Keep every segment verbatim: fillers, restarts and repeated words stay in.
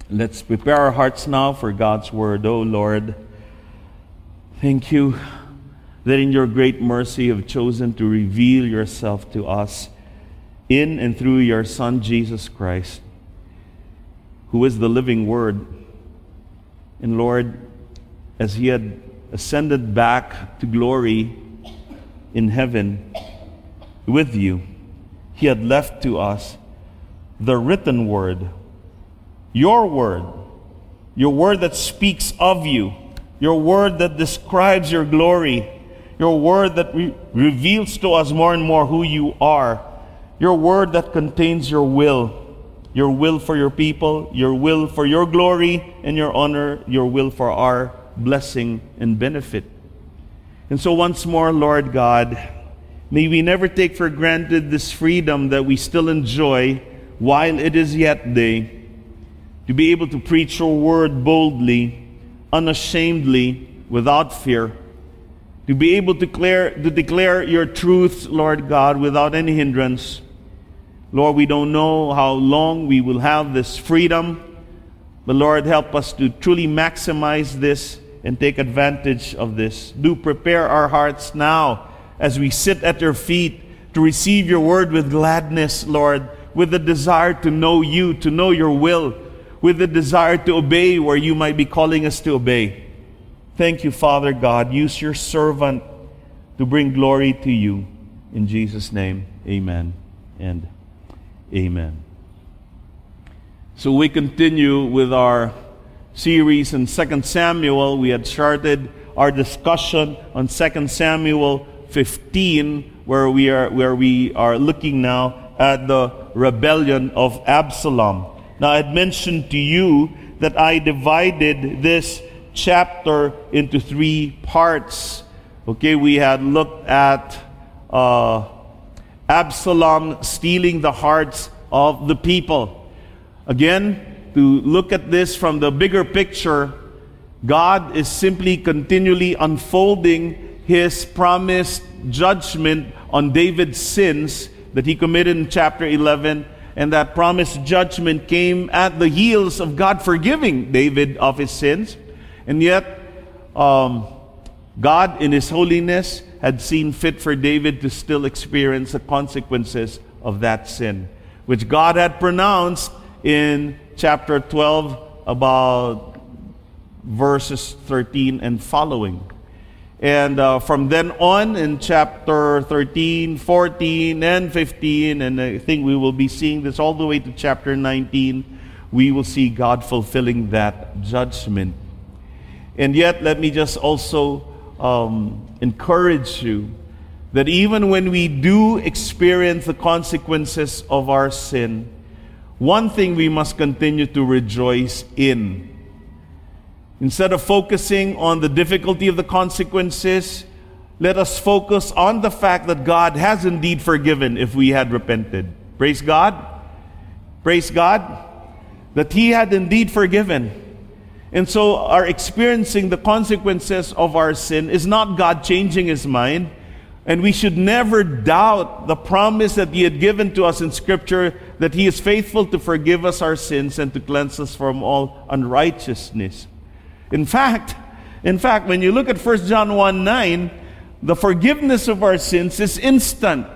Let's prepare our hearts now for God's Word. Oh Lord, thank you that in your great mercy you have chosen to reveal yourself to us in and through your Son Jesus Christ, who is the living Word. And Lord, as he had ascended back to glory in heaven with you, he had left to us the written Word, your Word, your Word that speaks of you, your Word that describes your glory, your Word that re- reveals to us more and more who you are, your Word that contains your will, your will for your people, your will for your glory and your honor, your will for our blessing and benefit. And so once more, Lord God, may we never take for granted this freedom that we still enjoy while it is yet day, to be able to preach your word boldly, unashamedly, without fear, to be able to declare, to declare your truths, Lord God, without any hindrance. Lord, we don't know how long we will have this freedom, but Lord, help us to truly maximize this and take advantage of this. Do prepare our hearts now as we sit at your feet to receive your word with gladness, Lord, with the desire to know you, to know your will, with the desire to obey where you might be calling us to obey. Thank you, Father God. Use your servant to bring glory to you. In Jesus' name, amen and amen. So we continue with our series in Second Samuel. We had started our discussion on Second Samuel fifteen, where we are where we are looking now at the rebellion of Absalom. Now, I had mentioned to you that I divided this chapter into three parts. Okay, we had looked at uh, Absalom stealing the hearts of the people. Again, to look at this from the bigger picture, God is simply continually unfolding his promised judgment on David's sins that he committed in chapter eleven. And that promised judgment came at the heels of God forgiving David of his sins. And yet, um, God in his holiness had seen fit for David to still experience the consequences of that sin, which God had pronounced in chapter twelve, about verses thirteen and following. And uh, from then on, in chapter thirteen, fourteen, and fifteen, and I think we will be seeing this all the way to chapter nineteen, we will see God fulfilling that judgment. And yet, let me just also um, encourage you that even when we do experience the consequences of our sin, one thing we must continue to rejoice in. Instead of focusing on the difficulty of the consequences, let us focus on the fact that God has indeed forgiven if we had repented. Praise God. Praise God. That he had indeed forgiven. And so our experiencing the consequences of our sin is not God changing his mind. And we should never doubt the promise that he had given to us in Scripture, that he is faithful to forgive us our sins and to cleanse us from all unrighteousness. In fact, in fact, when you look at First John one nine, the forgiveness of our sins is instant.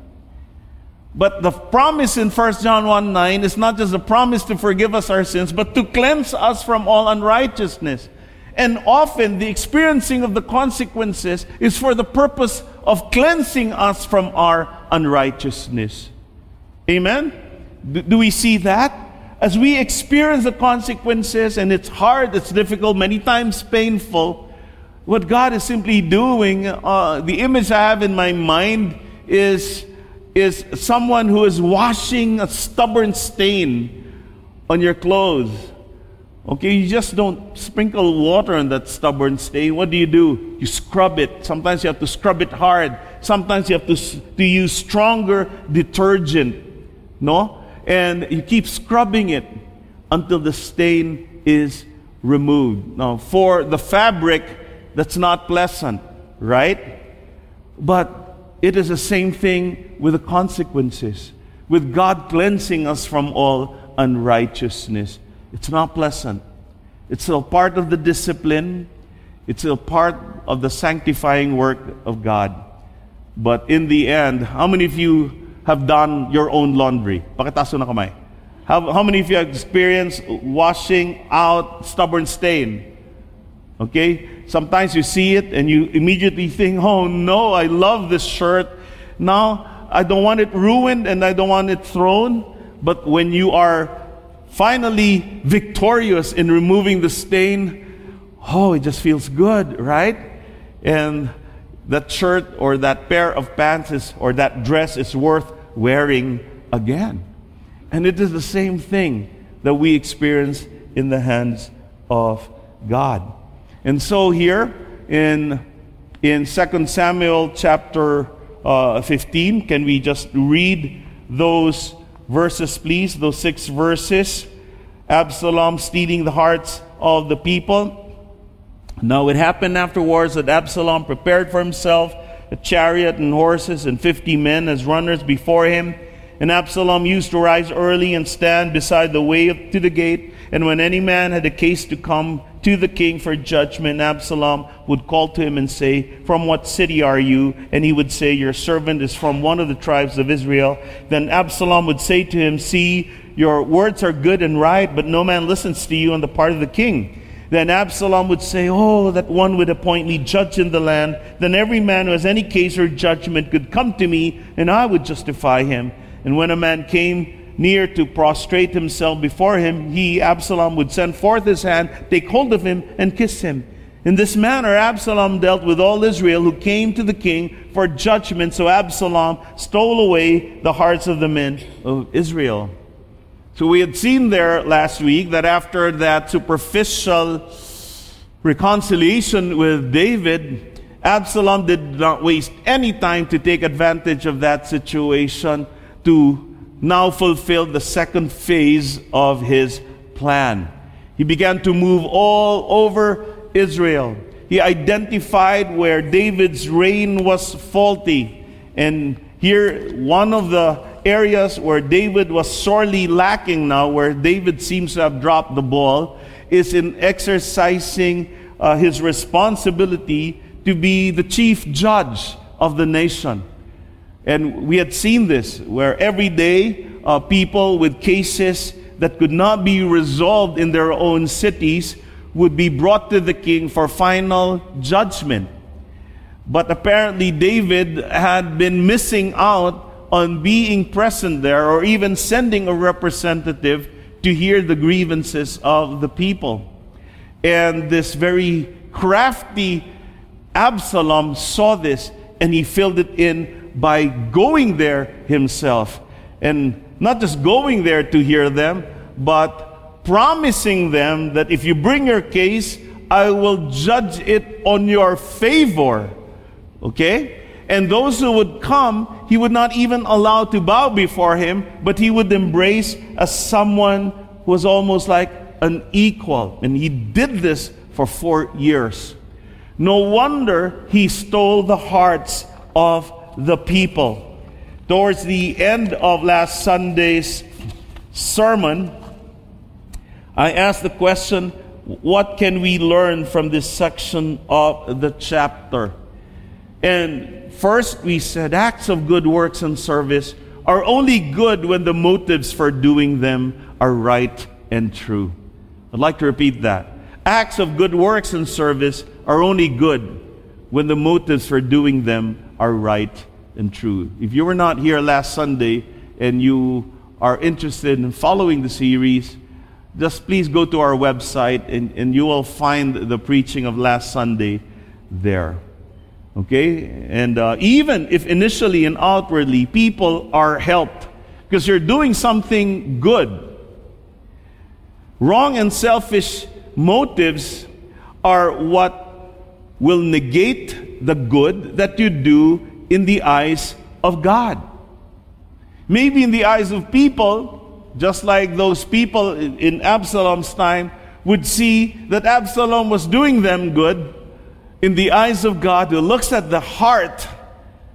But the promise in First John one nine is not just a promise to forgive us our sins, but to cleanse us from all unrighteousness. And often the experiencing of the consequences is for the purpose of cleansing us from our unrighteousness. Amen? Do, do we see that? As we experience the consequences, and it's hard, it's difficult, many times painful, what God is simply doing, uh, the image I have in my mind is, is someone who is washing a stubborn stain on your clothes. Okay, you just don't sprinkle water on that stubborn stain. What do you do? You scrub it. Sometimes you have to scrub it hard. Sometimes you have to, to use stronger detergent. No? And you keep scrubbing it until the stain is removed. Now, for the fabric, that's not pleasant, right? But it is the same thing with the consequences, with God cleansing us from all unrighteousness. It's not pleasant. It's still part of the discipline. It's still part of the sanctifying work of God. But in the end, how many of you have done your own laundry? Pakitaas na kamay. How, how many of you have experienced washing out stubborn stain? Okay? Sometimes you see it and you immediately think, oh no, I love this shirt. Now, I don't want it ruined and I don't want it thrown. But when you are finally victorious in removing the stain, oh, it just feels good, right? And that shirt or that pair of pants is, or that dress is worth wearing again. And it is the same thing that we experience in the hands of God. And so here in in Second Samuel chapter uh, fifteen, can we just read those verses, please? Those six verses. Absalom stealing the hearts of the people. Now it happened afterwards that Absalom prepared for himself a chariot and horses and fifty men as runners before him. And Absalom used to rise early and stand beside the way to the gate. And when any man had a case to come to the king for judgment, Absalom would call to him and say, "From what city are you?" And he would say, "Your servant is from one of the tribes of Israel." Then Absalom would say to him, "See, your words are good and right, but no man listens to you on the part of the king." Then Absalom would say, "Oh, that one would appoint me judge in the land. Then every man who has any case or judgment could come to me, and I would justify him." And when a man came near to prostrate himself before him, he, Absalom, would send forth his hand, take hold of him, and kiss him. In this manner Absalom dealt with all Israel who came to the king for judgment. So Absalom stole away the hearts of the men of Israel. So we had seen there last week that after that superficial reconciliation with David, Absalom did not waste any time to take advantage of that situation to now fulfill the second phase of his plan. He began to move all over Israel. He identified where David's reign was faulty. And here, one of the areas where David was sorely lacking now, where David seems to have dropped the ball, is in exercising uh, his responsibility to be the chief judge of the nation. And we had seen this, where every day uh, people with cases that could not be resolved in their own cities would be brought to the king for final judgment. But apparently David had been missing out on being present there, or even sending a representative to hear the grievances of the people. And this very crafty Absalom saw this, and he filled it in by going there himself. And not just going there to hear them, but promising them that if you bring your case, I will judge it on your favor. Okay? And those who would come, he would not even allow to bow before him, but he would embrace as someone who was almost like an equal. And he did this for four years. No wonder he stole the hearts of the people. Towards the end of last Sunday's sermon, I asked the question, what can we learn from this section of the chapter? And first we said acts of good works and service are only good when the motives for doing them are right and true. I'd like to repeat that. Acts of good works and service are only good when the motives for doing them are right and true. If you were not here last Sunday and you are interested in following the series, just please go to our website and, and you will find the preaching of last Sunday there. Okay? And uh, even if initially and outwardly people are helped because you're doing something good, wrong and selfish motives are what will negate the good that you do in the eyes of God. Maybe in the eyes of people, just like those people in Absalom's time would see that Absalom was doing them good, in the eyes of God, who looks at the heart,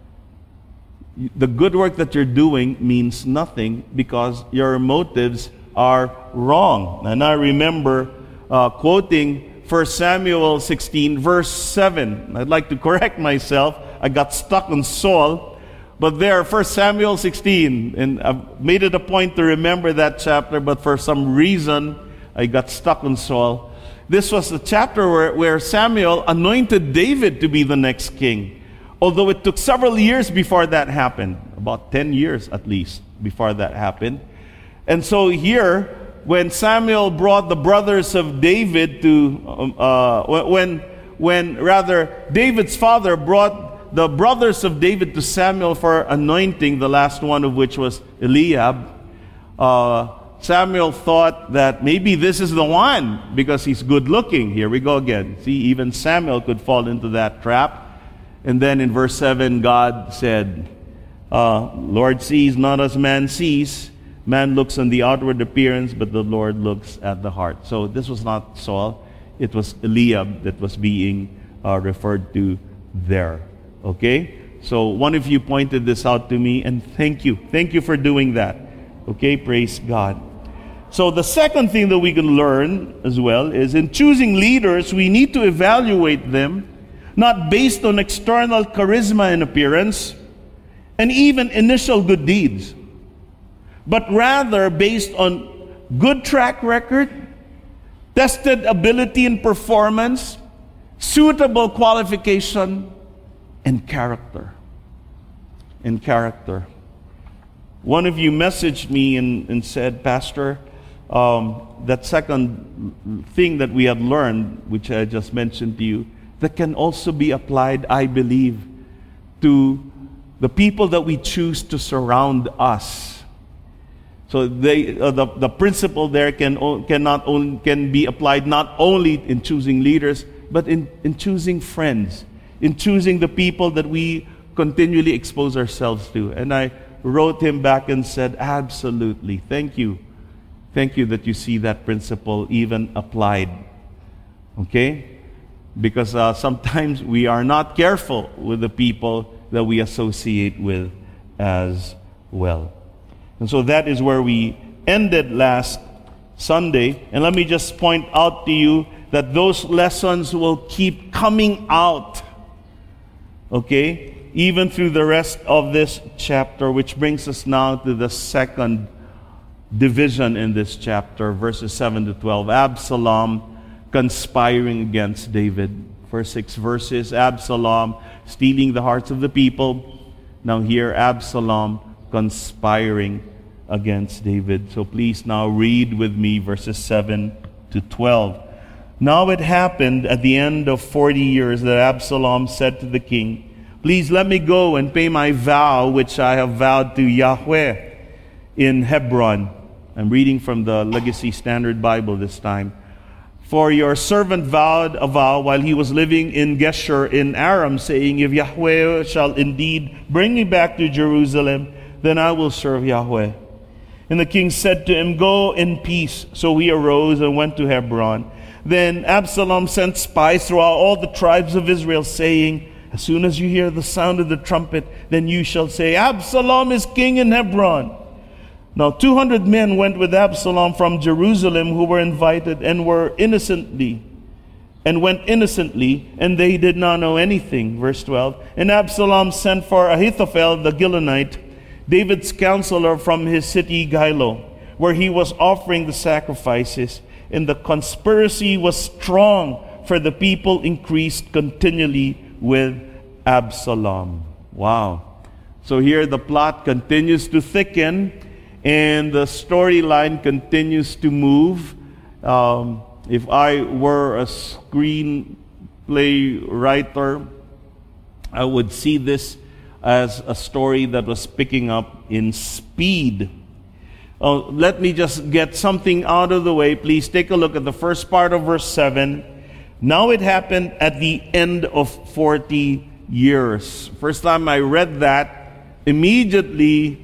the good work that you're doing means nothing because your motives are wrong. And I remember uh, quoting First Samuel sixteen, verse seven. I'd like to correct myself. I got stuck on Saul. But there, First Samuel sixteen, and I've made it a point to remember that chapter, but for some reason, I got stuck on Saul. This was a chapter where, where Samuel anointed David to be the next king. Although it took several years before that happened, about ten years at least before that happened. And so here, when Samuel brought the brothers of David to, um, uh, when, when rather David's father brought the brothers of David to Samuel for anointing, the last one of which was Eliab, uh, Samuel thought that maybe this is the one because he's good looking. Here we go again. See, even Samuel could fall into that trap. And then in verse seven, God said, uh, Lord sees not as man sees. Man looks on the outward appearance, but the Lord looks at the heart. So this was not Saul. It was Eliab that was being uh, referred to there. Okay? So one of you pointed this out to me, and thank you. Thank you for doing that. Okay? Praise God. So the second thing that we can learn as well is in choosing leaders, we need to evaluate them not based on external charisma and appearance, and even initial good deeds, but rather based on good track record, tested ability and performance, suitable qualification, and character. And character. One of you messaged me and, and said, Pastor, um, that second thing that we had learned, which I just mentioned to you, that can also be applied, I believe, to the people that we choose to surround us. So they, uh, the, the principle there can, cannot only, can be applied not only in choosing leaders, but in, in choosing friends, in choosing the people that we continually expose ourselves to. And I wrote him back and said, absolutely, thank you. Thank you that you see that principle even applied. Okay? Because uh, sometimes we are not careful with the people that we associate with as well. And so that is where we ended last Sunday. And let me just point out to you that those lessons will keep coming out, okay, even through the rest of this chapter, which brings us now to the second division in this chapter, verses seven to twelve. Absalom conspiring against David. First six verses, Absalom stealing the hearts of the people. Now here, Absalom conspiring against David. So please now read with me verses seven to twelve. Now it happened at the end of forty years that Absalom said to the king, please let me go and pay my vow which I have vowed to Yahweh in Hebron. I'm reading from the Legacy Standard Bible this time. For your servant vowed a vow while he was living in Geshur in Aram, saying, if Yahweh shall indeed bring me back to Jerusalem, then I will serve Yahweh. And the king said to him, go in peace. So he arose and went to Hebron. Then Absalom sent spies throughout all the tribes of Israel, saying, as soon as you hear the sound of the trumpet, then you shall say, Absalom is king in Hebron. Now two hundred men went with Absalom from Jerusalem who were invited and were innocently, and went innocently, and they did not know anything. Verse twelve. And Absalom sent for Ahithophel the Gilonite, David's counselor from his city Gilo, where he was offering the sacrifices. And the conspiracy was strong, for the people increased continually with Absalom. Wow. So here the plot continues to thicken, and the storyline continues to move. Um, if I were a screenplay writer, I would see this as a story that was picking up in speed. Uh, let me just get something out of the way. Please take a look at the first part of verse seven. Now it happened at the end of forty years. First time I read that, immediately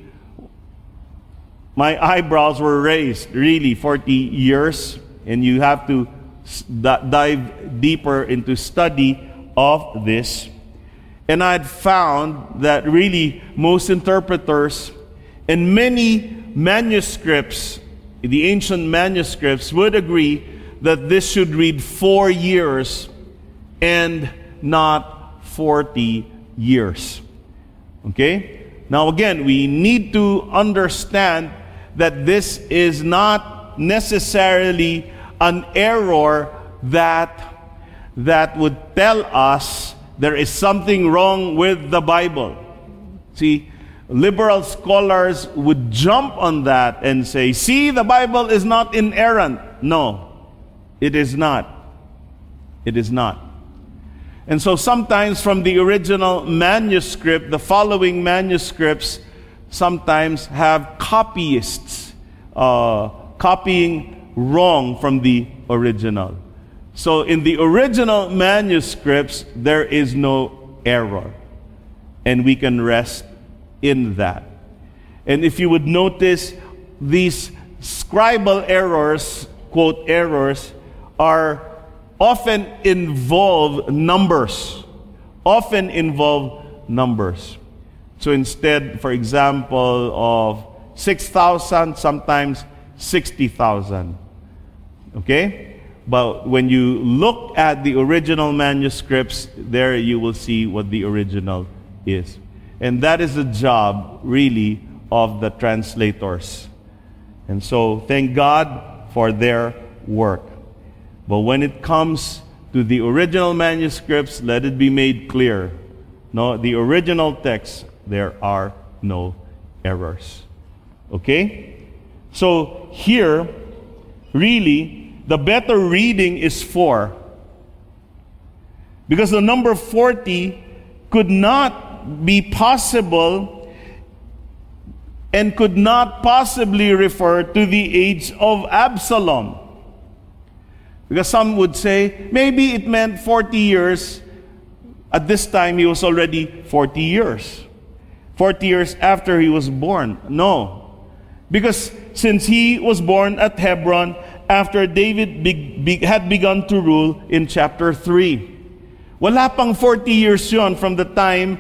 my eyebrows were raised. Really, forty years, and you have to dive deeper into study of this. And I'd found that really most interpreters and many manuscripts the ancient manuscripts would agree that this should read four years and not forty years. Okay? Now again, we need to understand that this is not necessarily an error that that would tell us there is something wrong with the Bible. See, liberal scholars would jump on that and say, see, the Bible is not inerrant. No, it is not. It is not. And so sometimes from the original manuscript, the following manuscripts sometimes have copyists uh, copying wrong from the original. So in the original manuscripts, there is no error. And we can rest in that. And if you would notice, these scribal errors, quote errors, are often involve numbers. Often involve numbers. So instead, for example, of six thousand, sometimes sixty thousand. Okay? But when you look at the original manuscripts, there you will see what the original is. And that is the job, really, of the translators. And so, thank God for their work. But when it comes to the original manuscripts, let it be made clear. No, the original text, there are no errors. Okay? So, here, really, the better reading is four. Because the number forty could not be possible and could not possibly refer to the age of Absalom. Because some would say, maybe it meant forty years. At this time, he was already forty years. forty years after he was born. No. Because since he was born at Hebron, after David be, be, had begun to rule in chapter three. Wala pang forty years yon from the time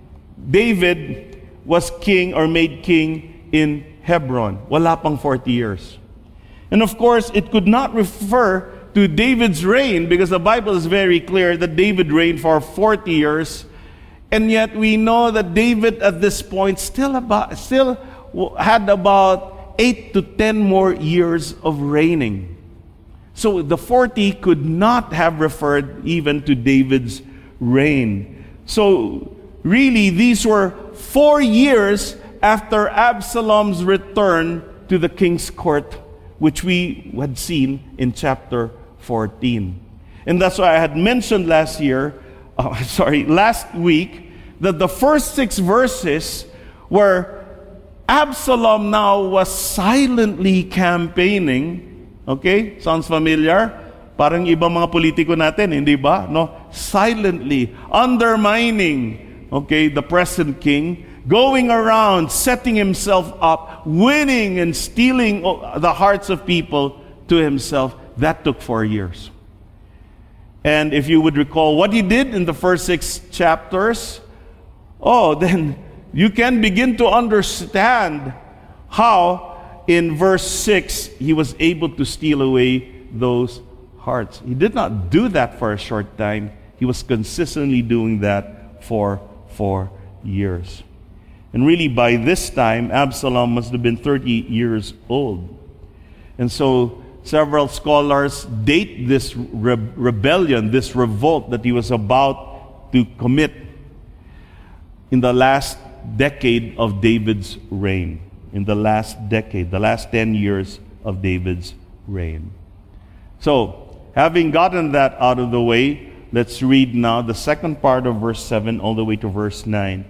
David was king or made king in Hebron. Wala pang forty years. And of course, it could not refer to David's reign because the Bible is very clear that David reigned for forty years. And yet we know that David at this point still about still had about eight to ten more years of reigning. So the forty could not have referred even to David's reign. So really, these were four years after Absalom's return to the king's court, which we had seen in chapter fourteen. And that's why I had mentioned last year, uh, sorry, last week, that the first six verses were Absalom now was silently campaigning. Okay? Sounds familiar? Parang ibang mga politiko natin, hindi ba? No? Silently undermining, okay, the present king, going around, setting himself up, winning and stealing the hearts of people to himself. That took four years. And if you would recall what he did in the first six chapters, oh, then you can begin to understand how in verse six he was able to steal away those hearts. He did not do that for a short time. He was consistently doing that for four years. And really by this time, Absalom must have been thirty years old. And so several scholars date this re- rebellion, this revolt that he was about to commit in the last decade of David's reign. In the last decade, the last ten years of David's reign. So, having gotten that out of the way, let's read now the second part of verse seven all the way to verse nine.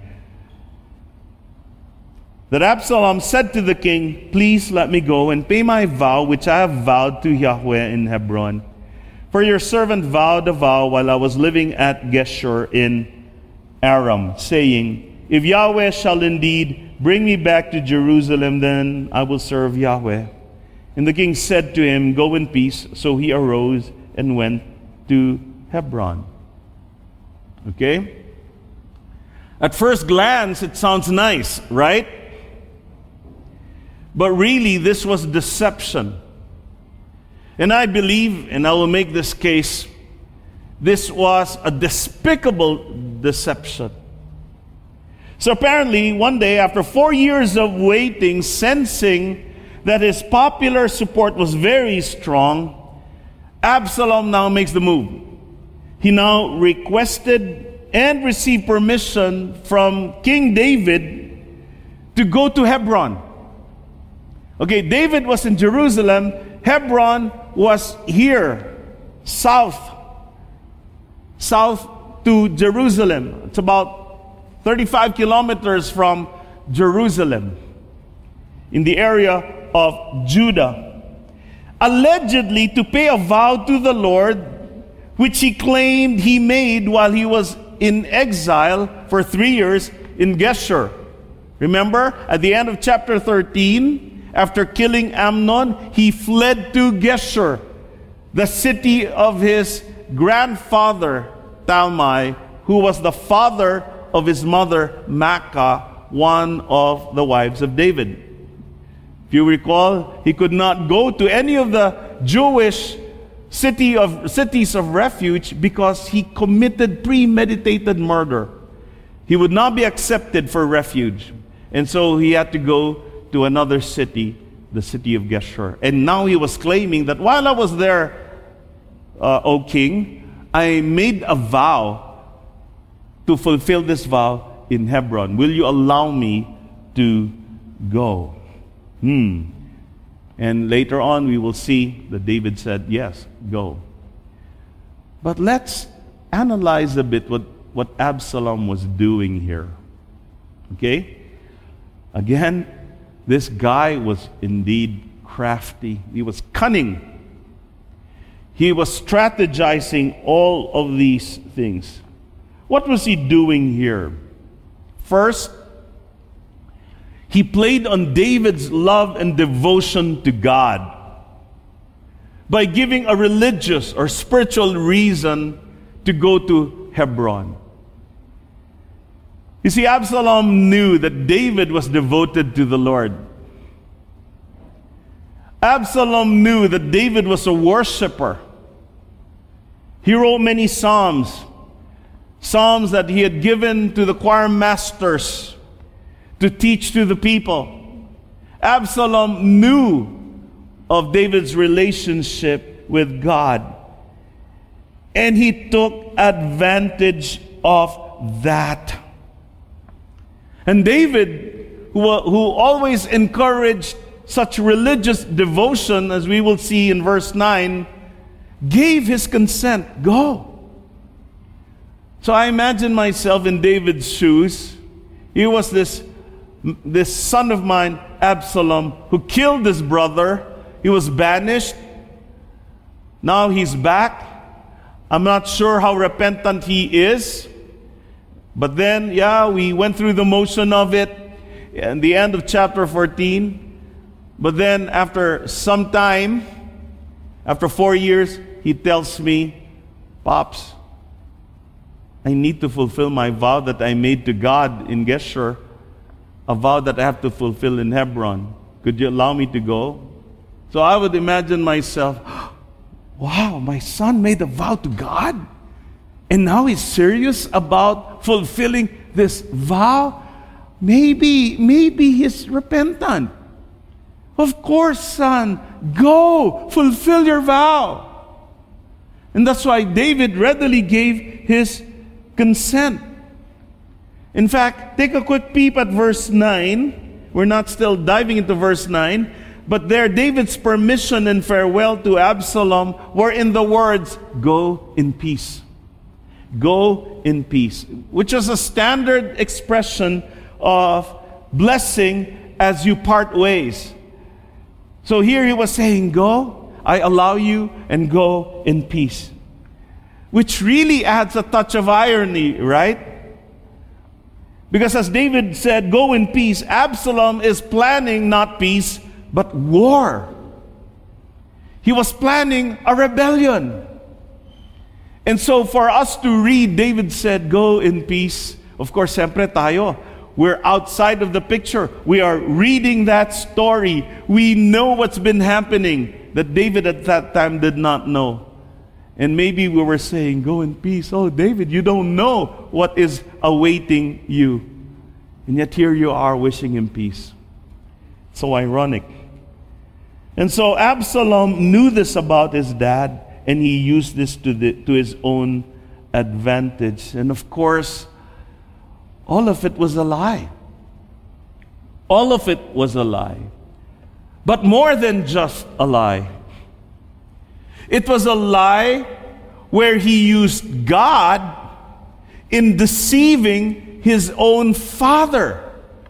That Absalom said to the king, "Please let me go and pay my vow which I have vowed to Yahweh in Hebron. For your servant vowed a vow while I was living at Geshur in Aram, saying, if Yahweh shall indeed bring me back to Jerusalem, then I will serve Yahweh." And the king said to him, "Go in peace." So he arose and went to Hebron. Okay? At first glance, it sounds nice, right? But really, this was deception. And I believe, and I will make this case, this was a despicable deception. So apparently, one day, after four years of waiting, sensing that his popular support was very strong, Absalom now makes the move. He now requested and received permission from King David to go to Hebron. Okay, David was in Jerusalem. Hebron was here, south, south to Jerusalem. It's about thirty-five kilometers from Jerusalem, in the area of Judah, allegedly to pay a vow to the Lord, which he claimed he made while he was in exile for three years in Geshur. Remember, at the end of chapter thirteen, after killing Amnon, he fled to Geshur, the city of his grandfather, Talmai, who was the father of his mother, Maacah, one of the wives of David. If you recall, he could not go to any of the Jewish city of cities of refuge because he committed premeditated murder. He would not be accepted for refuge. And so he had to go to another city, the city of Geshur. And now he was claiming that while I was there, uh, O king, I made a vow to fulfill this vow in Hebron. Will you allow me to go? Hmm. And later on we will see that David said, yes, go. But let's analyze a bit what, what Absalom was doing here. Okay? Again, this guy was indeed crafty. He was cunning. He was strategizing all of these things. What was he doing here? First, he played on David's love and devotion to God by giving a religious or spiritual reason to go to Hebron. You see, Absalom knew that David was devoted to the Lord. Absalom knew that David was a worshiper. He wrote many psalms. Psalms that he had given to the choir masters to teach to the people. Absalom knew of David's relationship with God, and he took advantage of that. And David, who, who always encouraged such religious devotion, as we will see in verse nine, gave his consent. Go. So I imagine myself in David's shoes. He was this, this son of mine, Absalom, who killed his brother. He was banished. Now he's back. I'm not sure how repentant he is. But then, yeah, we went through the motion of it in the end of chapter fourteen. But then after some time, after four years, he tells me, Pops, I need to fulfill my vow that I made to God in Geshur, a vow that I have to fulfill in Hebron. Could you allow me to go? So I would imagine myself, wow, my son made a vow to God? And now he's serious about fulfilling this vow? Maybe, maybe he's repentant. Of course, son, go, fulfill your vow. And that's why David readily gave his consent. In fact, take a quick peep at verse nine. We're not still diving into verse nine, but there David's permission and farewell to Absalom were in the words, go in peace. Go in peace, which is a standard expression of blessing as you part ways. So here he was saying, go, I allow you, and go in peace. Which really adds a touch of irony, right? Because as David said, go in peace, Absalom is planning not peace, but war. He was planning a rebellion. And so for us to read, David said, go in peace. Of course, siyempre tayo, we're outside of the picture. We are reading that story. We know what's been happening that David at that time did not know. And maybe we were saying, go in peace. Oh, David, you don't know what is awaiting you. And yet here you are wishing him peace. So ironic. And so Absalom knew this about his dad, and he used this to, the, to his own advantage. And of course, all of it was a lie. All of it was a lie. But more than just a lie. It was a lie where he used God in deceiving his own father.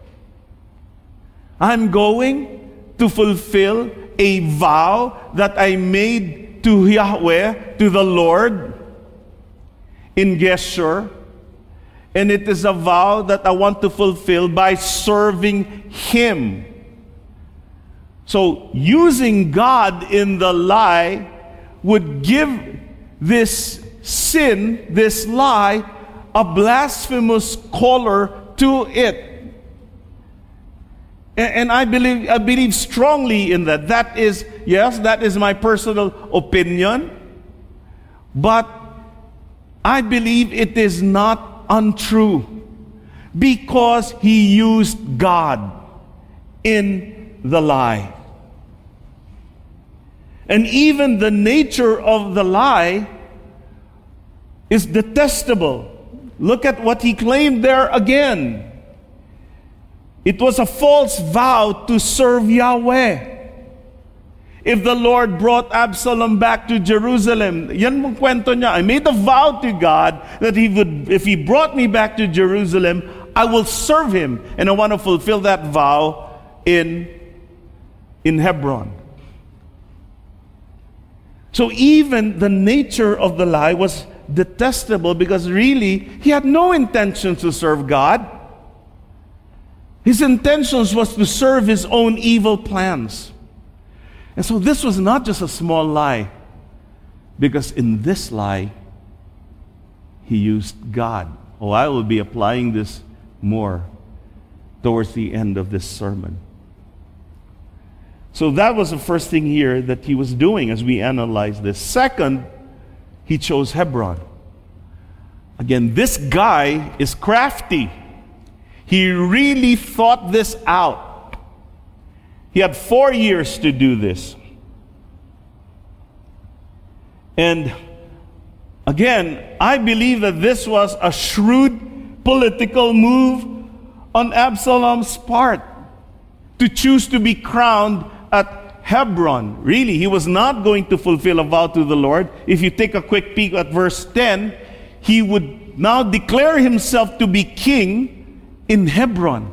I'm going to fulfill a vow that I made to Yahweh, to the Lord, in Geshur. And it is a vow that I want to fulfill by serving Him. So, using God in the lie would give this sin, this lie, a blasphemous color to it. And, and I believe, I believe strongly in that. That is, yes, that is my personal opinion. But I believe it is not untrue, because he used God in the lie. And even the nature of the lie is detestable. Look at what he claimed there again. It was a false vow to serve Yahweh. If the Lord brought Absalom back to Jerusalem, yan mong kwento niya, I made a vow to God that he would, if he brought me back to Jerusalem, I will serve him. And I want to fulfill that vow in, in Hebron. So even the nature of the lie was detestable, because really, he had no intention to serve God. His intentions was to serve his own evil plans. And so this was not just a small lie, because in this lie, he used God. Oh, I will be applying this more towards the end of this sermon. So that was the first thing here that he was doing as we analyze this. Second, he chose Hebron. Again, this guy is crafty. He really thought this out. He had four years to do this. And again, I believe that this was a shrewd political move on Absalom's part to choose to be crowned at Hebron. Really, he was not going to fulfill a vow to the Lord. If you take a quick peek at verse ten, he would now declare himself to be king in Hebron.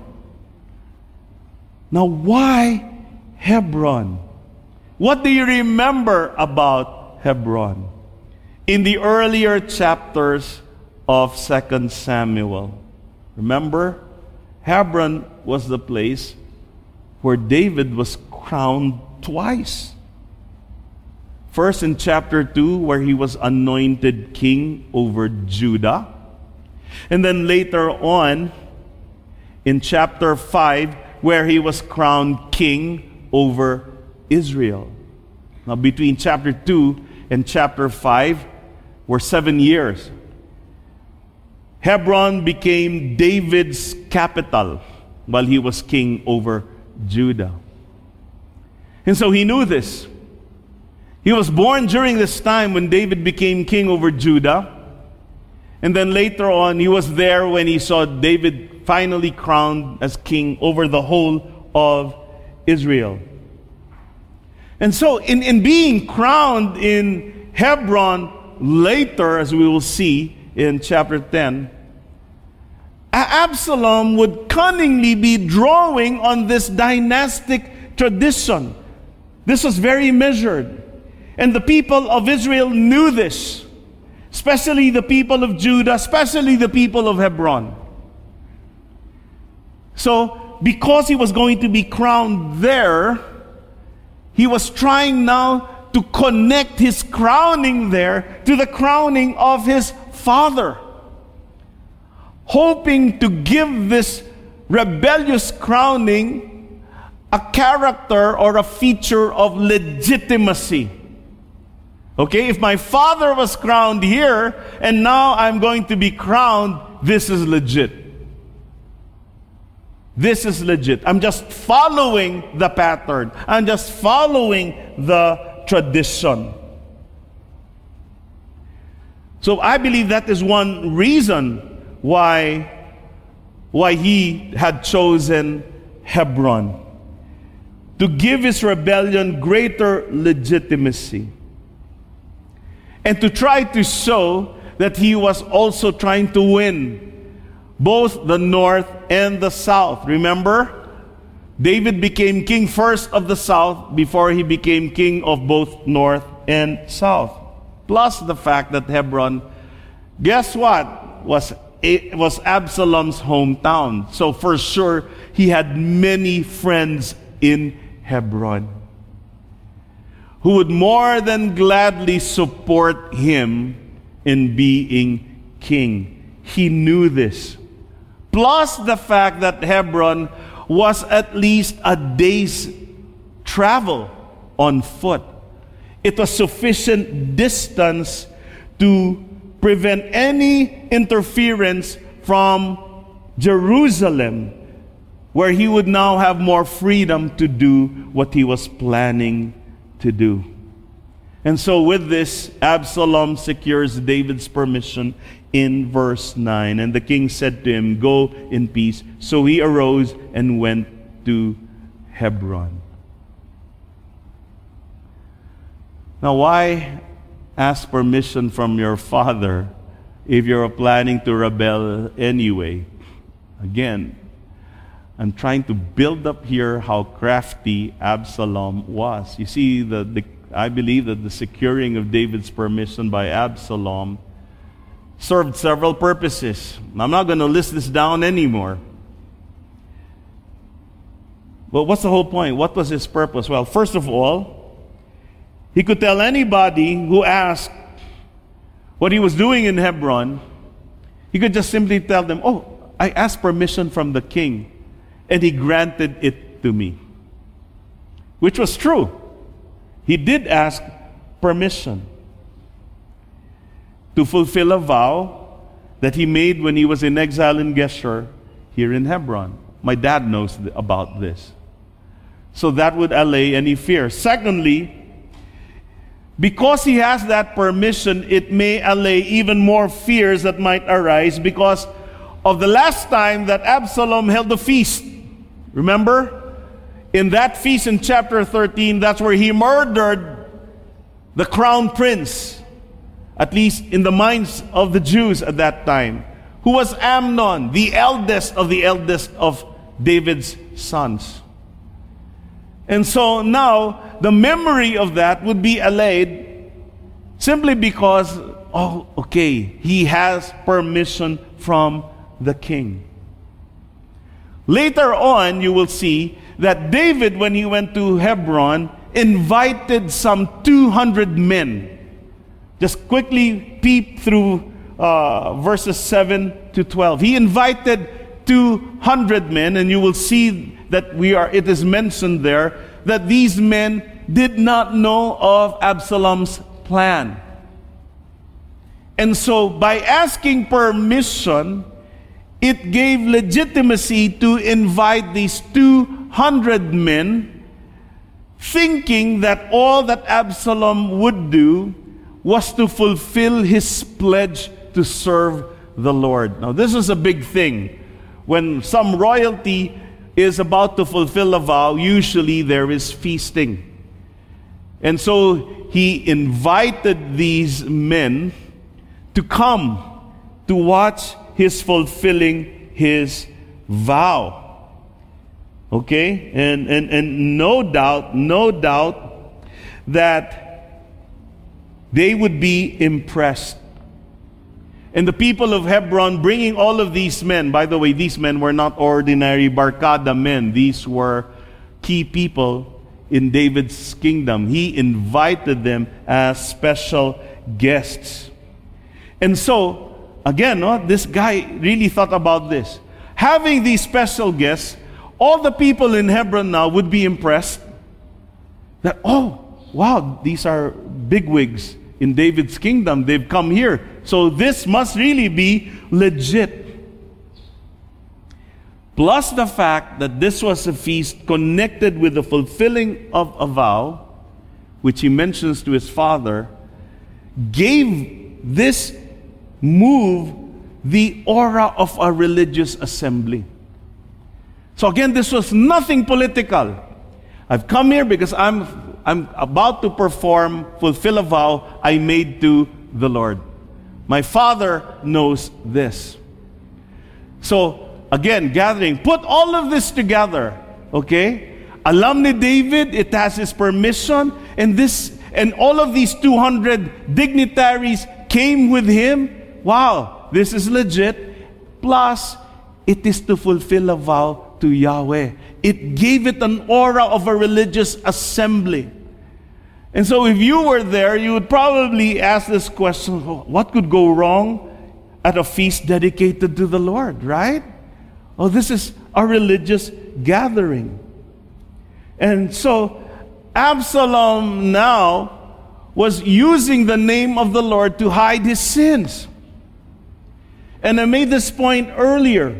Now, why Hebron? What do you remember about Hebron? In the earlier chapters of Second Samuel, remember, Hebron was the place where David was crowned twice. First in chapter two, where he was anointed king over Judah. And then later on, in chapter five, where he was crowned king over Israel. Now, between chapter two and chapter five were seven years. Hebron became David's capital while he was king over Judah. And so he knew this. He was born during this time when David became king over Judah. And then later on, he was there when he saw David finally crowned as king over the whole of Israel. And so in, in being crowned in Hebron later, as we will see in chapter ten, Absalom would cunningly be drawing on this dynastic tradition. This was very measured. And the people of Israel knew this, especially the people of Judah, especially the people of Hebron. So, because he was going to be crowned there, he was trying now to connect his crowning there to the crowning of his father, hoping to give this rebellious crowning a character or a feature of legitimacy. Okay, if my father was crowned here and now I'm going to be crowned, this is legit. This is legit. I'm just following the pattern. I'm just following the tradition. So I believe that is one reason why, why he had chosen Hebron, to give his rebellion greater legitimacy, and to try to show that he was also trying to win both the north and the south. Remember, David became king first of the south before he became king of both north and south. Plus the fact that Hebron, guess what, was, it was Absalom's hometown. So for sure, he had many friends in Hebron who would more than gladly support him in being king. He knew this. Plus the fact that Hebron was at least a day's travel on foot. It was sufficient distance to prevent any interference from Jerusalem, where he would now have more freedom to do what he was planning to do. And so with this, Absalom secures David's permission in verse nine. And the king said to him, "Go in peace." So he arose and went to Hebron. Now, why ask permission from your father if you're planning to rebel anyway? Again, I'm trying to build up here how crafty Absalom was. You see, the, the I believe that the securing of David's permission by Absalom served several purposes. I'm not going to list this down anymore. But what's the whole point? What was his purpose? Well, first of all, he could tell anybody who asked what he was doing in Hebron, he could just simply tell them, "Oh, I asked permission from the king, and he granted it to me." Which was true. He did ask permission to fulfill a vow that he made when he was in exile in Geshur here in Hebron. My dad knows th- about this. So that would allay any fear. Secondly, because he has that permission, it may allay even more fears that might arise because of the last time that Absalom held a feast. Remember? In that feast in chapter thirteen, that's where he murdered the crown prince, at least in the minds of the Jews at that time, who was Amnon, the eldest of the eldest of David's sons. And so now, the memory of that would be allayed simply because, oh, okay, he has permission from the king. Later on, you will see that David, when he went to Hebron, invited some two hundred men. Just quickly peep through uh, verses seven to twelve. He invited two hundred men, and you will see that we are. It is mentioned there that these men did not know of Absalom's plan. And so, by asking permission, it gave legitimacy to invite these two hundred men, thinking that all that Absalom would do was to fulfill his pledge to serve the Lord. Now, this is a big thing. When some royalty is about to fulfill a vow, usually there is feasting. And so he invited these men to come to watch his fulfilling his vow. Okay? And, and, and no doubt, no doubt that they would be impressed. And the people of Hebron bringing all of these men, by the way, these men were not ordinary Barkada men. These were key people in David's kingdom. He invited them as special guests. And so, again, no, this guy really thought about this. having these special guests, all the people in Hebron now would be impressed that, oh, wow, these are bigwigs in David's kingdom. They've come here. So this must really be legit. Plus the fact that this was a feast connected with the fulfilling of a vow, which he mentions to his father, gave this move the aura of a religious assembly. So again, this was nothing political. I've come here because I'm I'm about to perform, fulfill a vow I made to the Lord. My father knows this. So again, gathering, put all of this together, okay? Alam ni David, it has his permission, and this and all of these two hundred dignitaries came with him. Wow, this is legit. Plus, it is to fulfill a vow to Yahweh. It gave it an aura of a religious assembly. And so if you were there, you would probably ask this question, what could go wrong at a feast dedicated to the Lord, right? Oh, this is a religious gathering. And so Absalom now was using the name of the Lord to hide his sins. And I made this point earlier.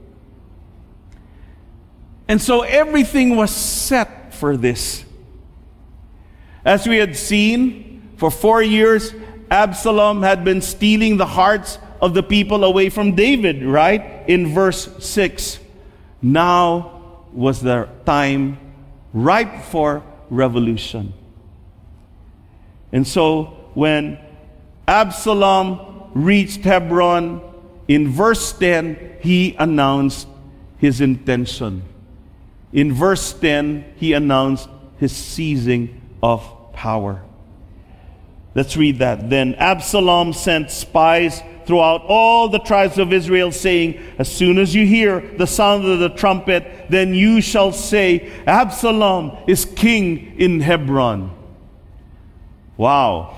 And so everything was set for this. As we had seen, for four years, Absalom had been stealing the hearts of the people away from David, right? In verse six. Now was the time ripe for revolution. And so when Absalom reached Hebron, in verse ten, he announced his intention. In verse ten, he announced his seizing of power. Let's read that. Then Absalom sent spies throughout all the tribes of Israel, saying, as soon as you hear the sound of the trumpet, then you shall say, Absalom is king in Hebron. Wow.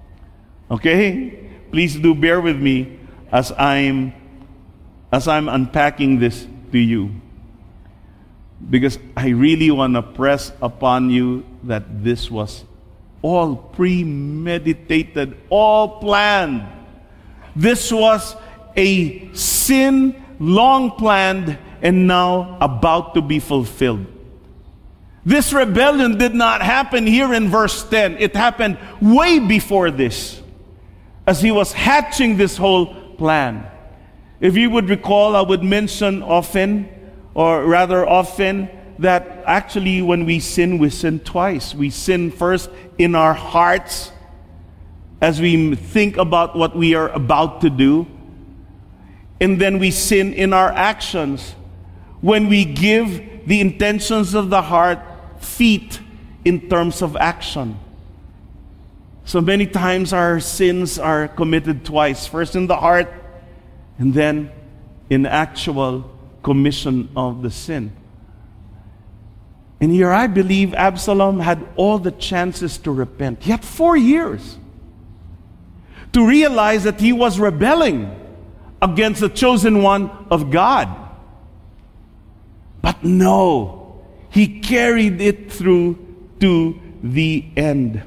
Okay? Please do bear with me as I'm as I'm unpacking this to you. Because I really want to press upon you that this was all premeditated, all planned. This was a sin long planned and now about to be fulfilled. This rebellion did not happen here in verse ten. It happened way before this, as he was hatching this whole plan. If you would recall, I would mention often, or rather often, that actually when we sin, we sin twice. We sin first in our hearts as we think about what we are about to do. And then we sin in our actions when we give the intentions of the heart feet in terms of action. So many times our sins are committed twice. First in the heart, and then in actual commission of the sin. And here I believe Absalom had all the chances to repent. He had four years to realize that he was rebelling against the chosen one of God. But no, he carried it through to the end.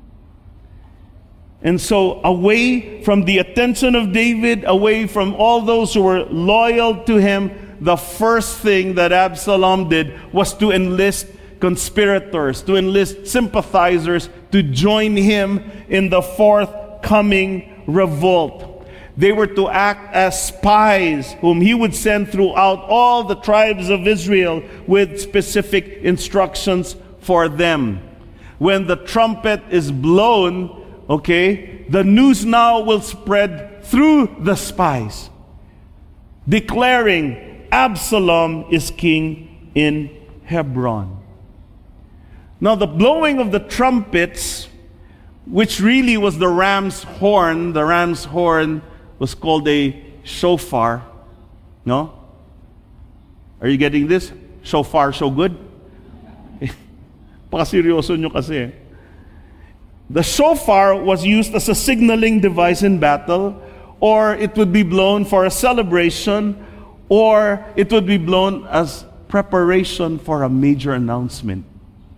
And so away from the attention of David, away from all those who were loyal to him, the first thing that Absalom did was to enlist conspirators, to enlist sympathizers to join him in the forthcoming revolt. They were to act as spies whom he would send throughout all the tribes of Israel with specific instructions for them. When the trumpet is blown, okay, the news now will spread through the spies, declaring Absalom is king in Hebron. Now the blowing of the trumpets, which really was the ram's horn, the ram's horn was called a shofar. No? Are you getting this? Shofar, so good? Pakaseryoso nyo kasi. The shofar was used as a signaling device in battle, or it would be blown for a celebration, or it would be blown as preparation for a major announcement,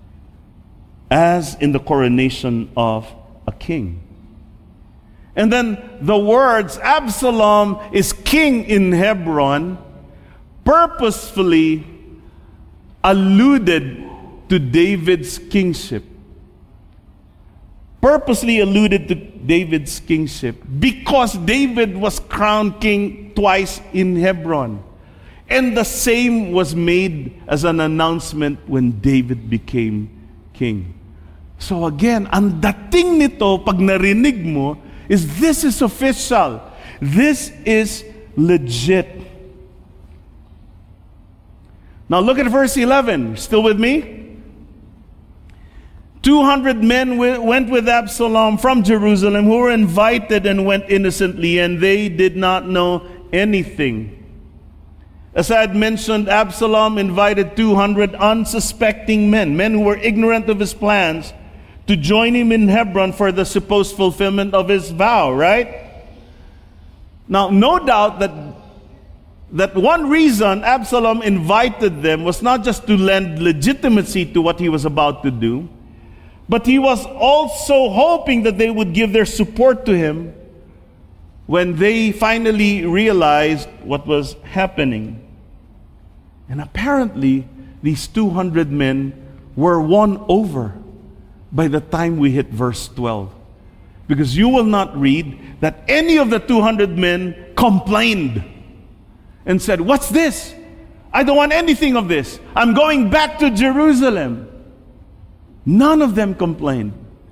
as in the coronation of a king. And then the words, Absalom is king in Hebron, purposefully alluded to David's kingship. Purposely alluded to David's kingship because David was crowned king twice in Hebron. And the same was made as an announcement when David became king. So again, ang dating nito, pag narinig mo, is this is official. This is legit. Now look at verse eleven. Still with me? Two hundred men w- went with Absalom from Jerusalem who were invited and went innocently, and they did not know anything. As I had mentioned, Absalom invited two hundred unsuspecting men, men who were ignorant of his plans, to join him in Hebron for the supposed fulfillment of his vow, right? Now, no doubt that that one reason Absalom invited them was not just to lend legitimacy to what he was about to do, but he was also hoping that they would give their support to him when they finally realized what was happening. And apparently, these two hundred men were won over by the time we hit verse twelve. Because you will not read that any of the two hundred men complained and said, "What's this? I don't want anything of this. I'm going back to Jerusalem." None of them complained.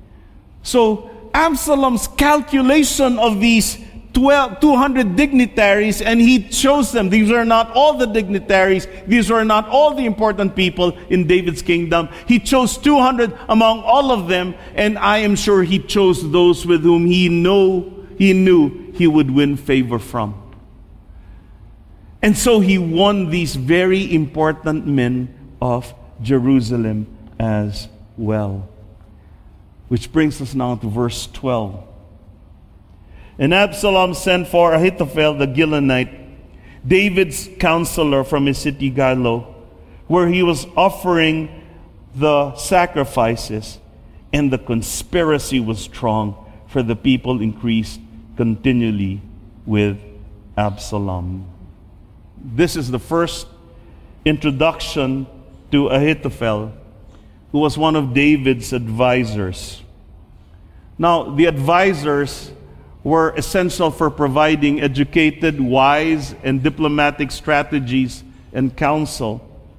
So Absalom's calculation of these twelve, two hundred dignitaries, and he chose them. These are not all the dignitaries. These are not all the important people in David's kingdom. He chose two hundred among all of them, and I am sure he chose those with whom he know he knew he would win favor from. And so he won these very important men of Jerusalem as well. Which brings us now to verse twelve. And Absalom sent for Ahithophel the Gilonite, David's counselor from his city Gilo, where he was offering the sacrifices, and the conspiracy was strong, for the people increased continually with Absalom. This is the first introduction to Ahithophel, who was one of David's advisors. Now, the advisors were essential for providing educated, wise, and diplomatic strategies and counsel,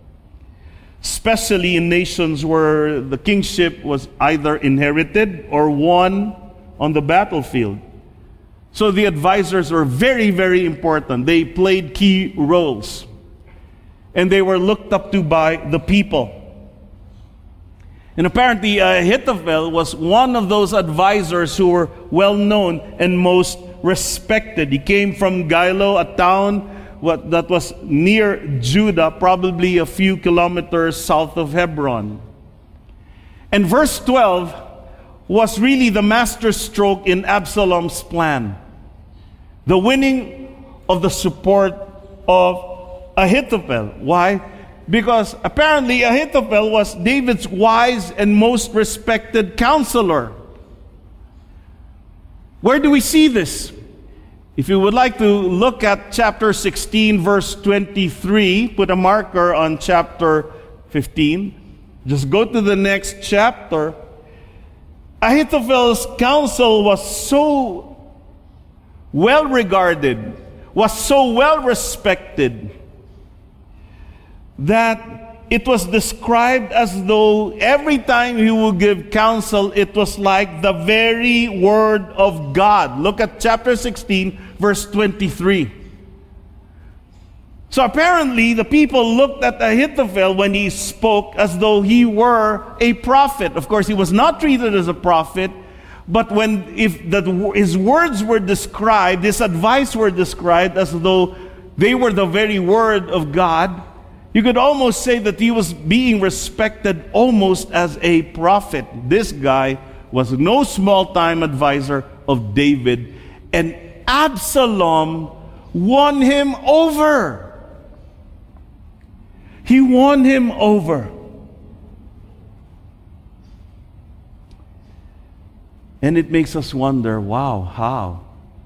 especially in nations where the kingship was either inherited or won on the battlefield. So the advisors were very, very important. They played key roles, and they were looked up to by the people. And apparently Ahithophel was one of those advisors who were well known and most respected. He came from Gilo, a town what, that was near Judah, probably a few kilometers south of Hebron. And verse twelve was really the masterstroke in Absalom's plan. The winning of the support of Ahithophel. Why? Because apparently Ahithophel was David's wise and most respected counselor. Where do we see this? If you would like to look at chapter sixteen, verse twenty-three, put a marker on chapter fifteen. Just go to the next chapter. Ahithophel's counsel was so well regarded, was so well respected, that it was described as though every time he would give counsel, it was like the very word of God. Look at chapter sixteen, verse twenty-three. So apparently, the people looked at Ahithophel when he spoke as though he were a prophet. Of course, he was not treated as a prophet, but when if the, his words were described, his advice were described as though they were the very word of God, you could almost say that he was being respected almost as a prophet. This guy was no small-time advisor of David, and Absalom won him over. He won him over. And it makes us wonder, wow, how?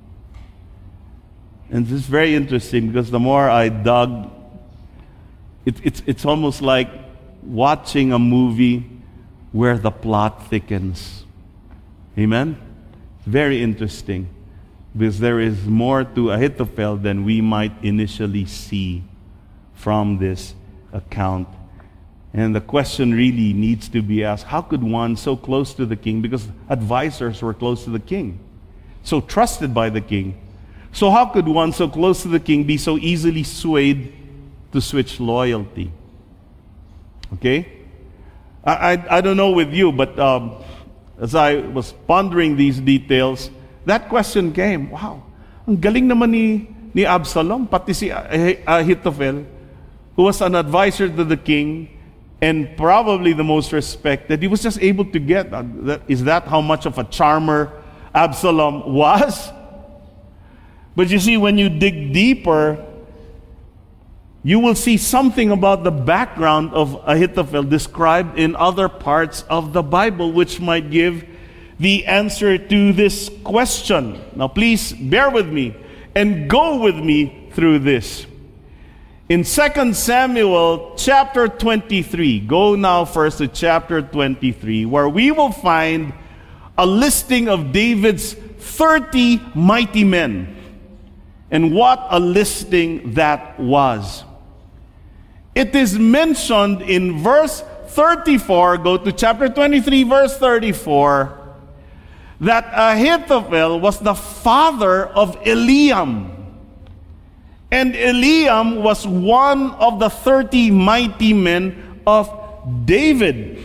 And this is very interesting because the more I dug, it, it's, it's almost like watching a movie where the plot thickens. Amen? Very interesting because there is more to Ahithophel than we might initially see from this account. And the question really needs to be asked, how could one so close to the king, because advisors were close to the king, so trusted by the king, so how could one so close to the king be so easily swayed to switch loyalty? Okay? I, I, I don't know with you, but um, as I was pondering these details, that question came, wow, ang galing naman ni, ni Absalom, pati si Ahithophel, who was an advisor to the king, and probably the most respected, he was just able to get. Uh, that, is that how much of a charmer Absalom was? But you see, when you dig deeper, you will see something about the background of Ahithophel described in other parts of the Bible, which might give the answer to this question. Now please bear with me and go with me through this. In Second Samuel chapter twenty-three, go now first to chapter twenty-three, where we will find a listing of David's thirty mighty men. And what a listing that was. It is mentioned in verse thirty-four, go to chapter twenty-three, verse thirty-four, that Ahithophel was the father of Eliam. And Eliam was one of the thirty mighty men of David.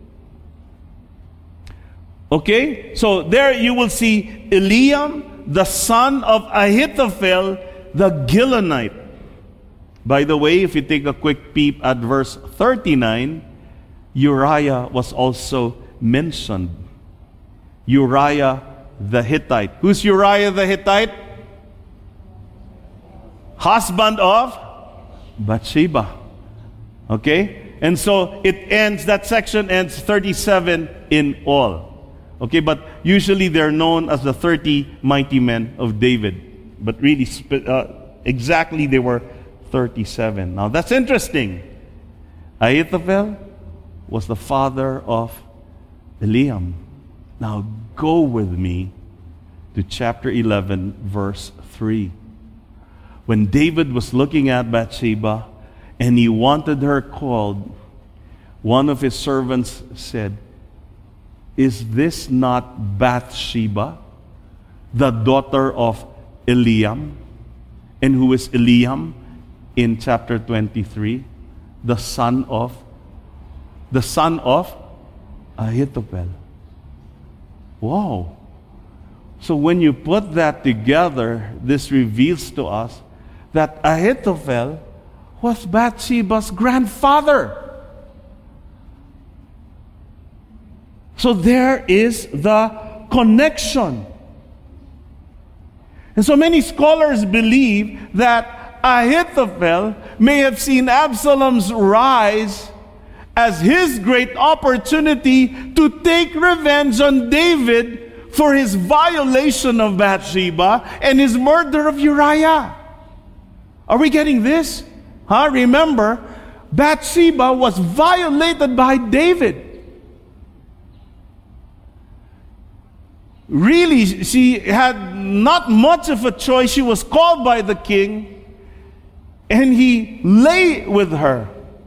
Okay? So there you will see Eliam, the son of Ahithophel, the Gilonite. By the way, if you take a quick peep at verse thirty-nine, Uriah was also mentioned. Uriah the Hittite. Who's Uriah the Hittite? Husband of Bathsheba. Okay? And so it ends, that section ends thirty-seven in all. Okay, but usually they're known as the thirty mighty men of David. But really, uh, exactly they were thirty-seven. Now that's interesting. Ahithophel was the father of Eliam. Now go with me to chapter eleven, verse three. When David was looking at Bathsheba and he wanted her called, one of his servants said, "Is this not Bathsheba, the daughter of Eliam?" And who is Eliam in chapter twenty-three? The son of the son of Ahithophel. Wow. So when you put that together, this reveals to us that Ahithophel was Bathsheba's grandfather. So there is the connection. And so many scholars believe that Ahithophel may have seen Absalom's rise as his great opportunity to take revenge on David for his violation of Bathsheba and his murder of Uriah. Are we getting this? Huh? Remember, Bathsheba was violated by David. Really, she had not much of a choice. She was called by the king, and he lay with her.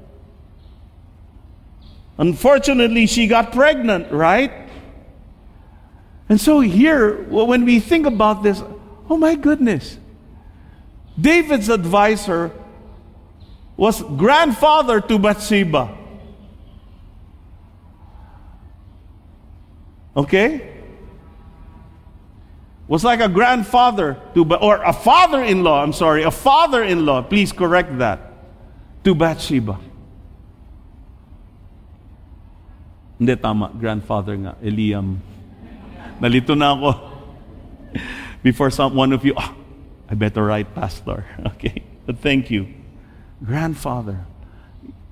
Unfortunately, she got pregnant, right? And so here, when we think about this, oh my goodness, David's advisor was grandfather to Bathsheba. Okay? Was like a grandfather to, or a father-in-law, I'm sorry, a father-in-law, please correct that, to Bathsheba. Hindi, tama, grandfather nga, Eliam. Nalito na ako. Before some, one of you, oh, I better write pastor. Okay, but thank you. Grandfather.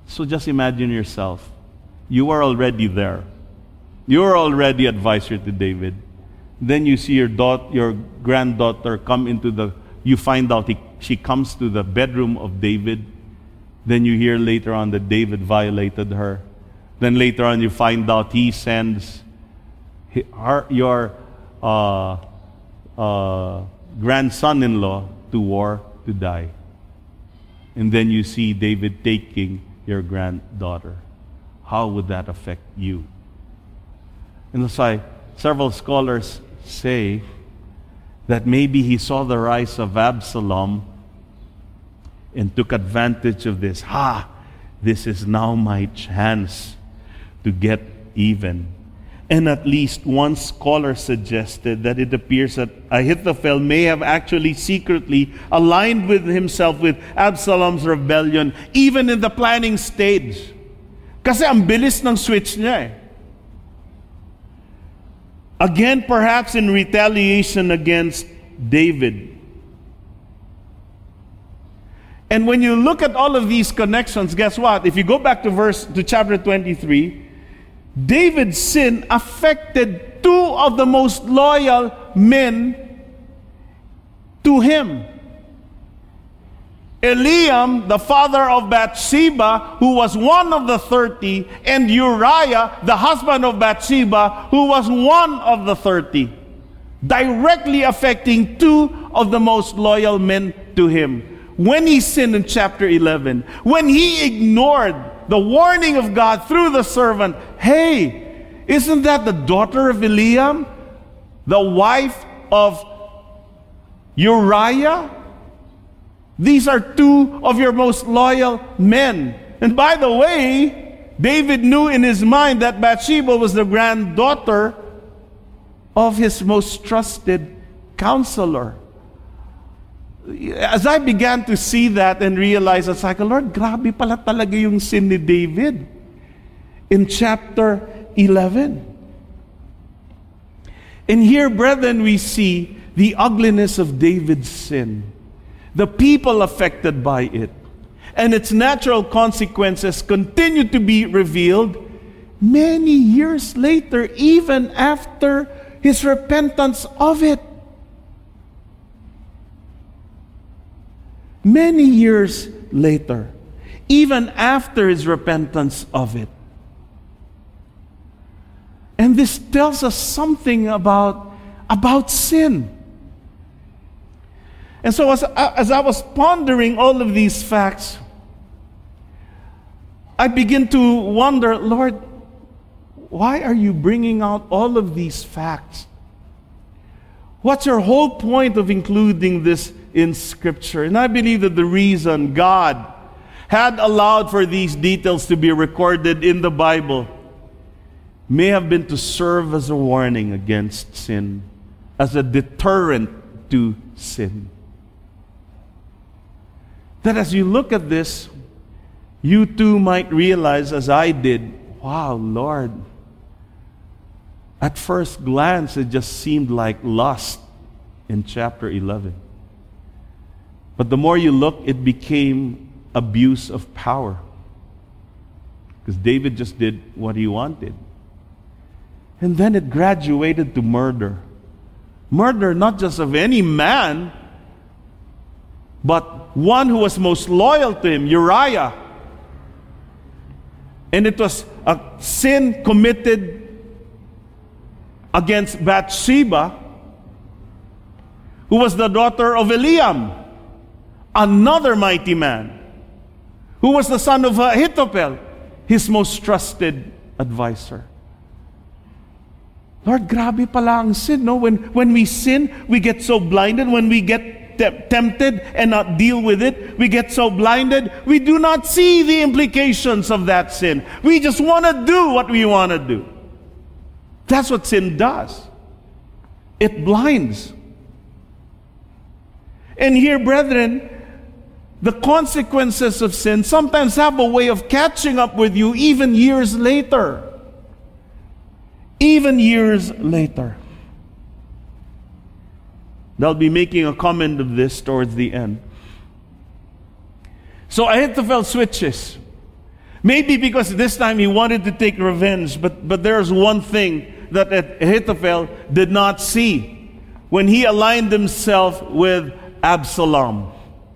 So just imagine yourself. You are already there. You are already advisor to David. Then you see your daughter, your granddaughter come into the, you find out he, she comes to the bedroom of David. Then you hear later on that David violated her. Then later on you find out he sends he, her, your uh, uh, grandson-in-law to war to die. And then you see David taking your granddaughter. How would that affect you? And that's why several scholars say that maybe he saw the rise of Absalom and took advantage of this. Ha! This is now my chance to get even. And at least one scholar suggested that it appears that Ahithophel may have actually secretly aligned with himself with Absalom's rebellion, even in the planning stage. Kasi ang bilis ng switch niya eh. Again, perhaps in retaliation against David. And when you look at all of these connections, guess what? If you go back to verse to chapter twenty-three, David's sin affected two of the most loyal men to him. Eliam, the father of Bathsheba, who was one of the thirty, and Uriah, the husband of Bathsheba, who was one of the thirty, directly affecting two of the most loyal men to him. When he sinned in chapter eleven, when he ignored the warning of God through the servant, hey, isn't that the daughter of Eliam, the wife of Uriah? These are two of your most loyal men. And by the way, David knew in his mind that Bathsheba was the granddaughter of his most trusted counselor. As I began to see that and realize, it's like, Lord, grabe pala talaga yung sin ni David in chapter eleven. And here, brethren, we see the ugliness of David's sin, the people affected by it, and its natural consequences continue to be revealed many years later, even after his repentance of it. Many years later, even after his repentance of it. And this tells us something about, about sin. And so as, as I was pondering all of these facts, I begin to wonder, Lord, why are you bringing out all of these facts? What's your whole point of including this in Scripture? And I believe that the reason God had allowed for these details to be recorded in the Bible may have been to serve as a warning against sin, as a deterrent to sin. That as you look at this, you too might realize, as I did, wow, Lord, at first glance it just seemed like lust in chapter eleven. But the more you look, it became abuse of power. Because David just did what he wanted. And then it graduated to murder. Murder not just of any man, but one who was most loyal to him, Uriah. And it was a sin committed against Bathsheba, who was the daughter of Eliam, another mighty man, who was the son of Ahithophel, his most trusted advisor. Lord, grabe pala ang sin, no? When, when we sin, we get so blinded. When we get te- tempted and not deal with it, we get so blinded, we do not see the implications of that sin. We just want to do what we want to do. That's what sin does. It blinds. And here, brethren, the consequences of sin sometimes have a way of catching up with you even years later. Even years later. I'll be making a comment of this towards the end. So Ahithophel switches. Maybe because this time he wanted to take revenge, but, but there's one thing that Ahithophel did not see when he aligned himself with Absalom.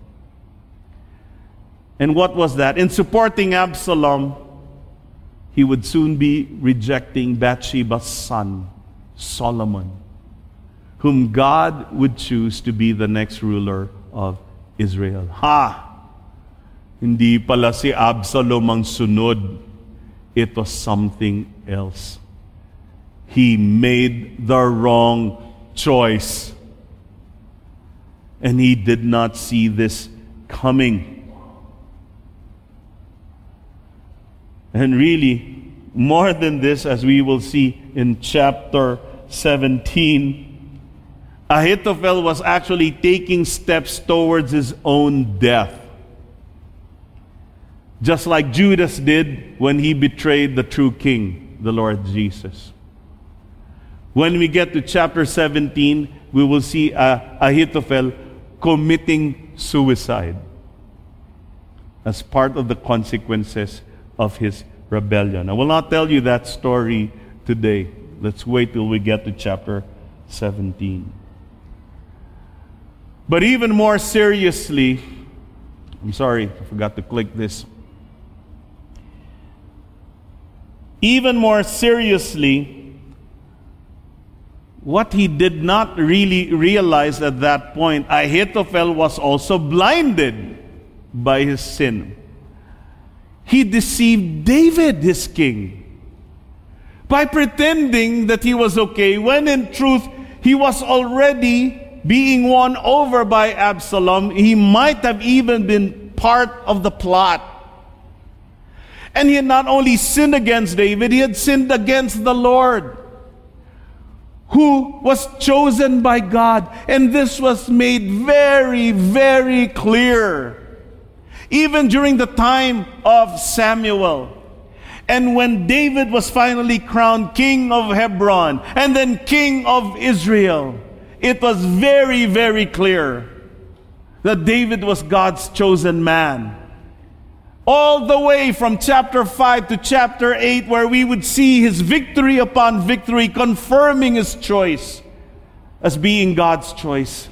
And what was that? In supporting Absalom, he would soon be rejecting Bathsheba's son, Solomon, whom God would choose to be the next ruler of Israel. Ha! Hindi pala si Absalom ang sunod. It was something else. He made the wrong choice. And he did not see this coming. And really, more than this, as we will see in chapter seventeen, Ahithophel was actually taking steps towards his own death. Just like Judas did when he betrayed the true king, the Lord Jesus. When we get to chapter seventeen, we will see uh, Ahithophel committing suicide as part of the consequences of his rebellion. I will not tell you that story today. Let's wait till we get to chapter seventeen. But even more seriously, I'm sorry, I forgot to click this. Even more seriously, what he did not really realize at that point, Ahithophel was also blinded by his sin. He deceived David, his king, by pretending that he was okay, when in truth he was already being won over by Absalom. He might have even been part of the plot. And he had not only sinned against David, he had sinned against the Lord, who was chosen by God. And this was made very, very clear, even during the time of Samuel. And when David was finally crowned king of Hebron and then king of Israel, it was very, very clear that David was God's chosen man. All the way from chapter five to chapter eight, where we would see his victory upon victory, confirming his choice as being God's choice.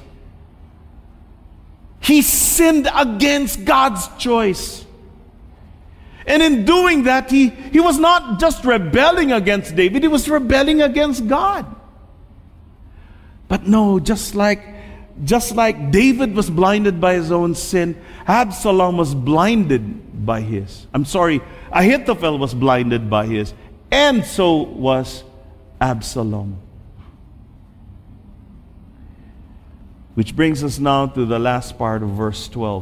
He sinned against God's choice. And in doing that, he, he was not just rebelling against David, he was rebelling against God. But no, just like, just like David was blinded by his own sin, Absalom was blinded by his. I'm sorry, Ahithophel was blinded by his, and so was Absalom. Which brings us now to the last part of verse twelve.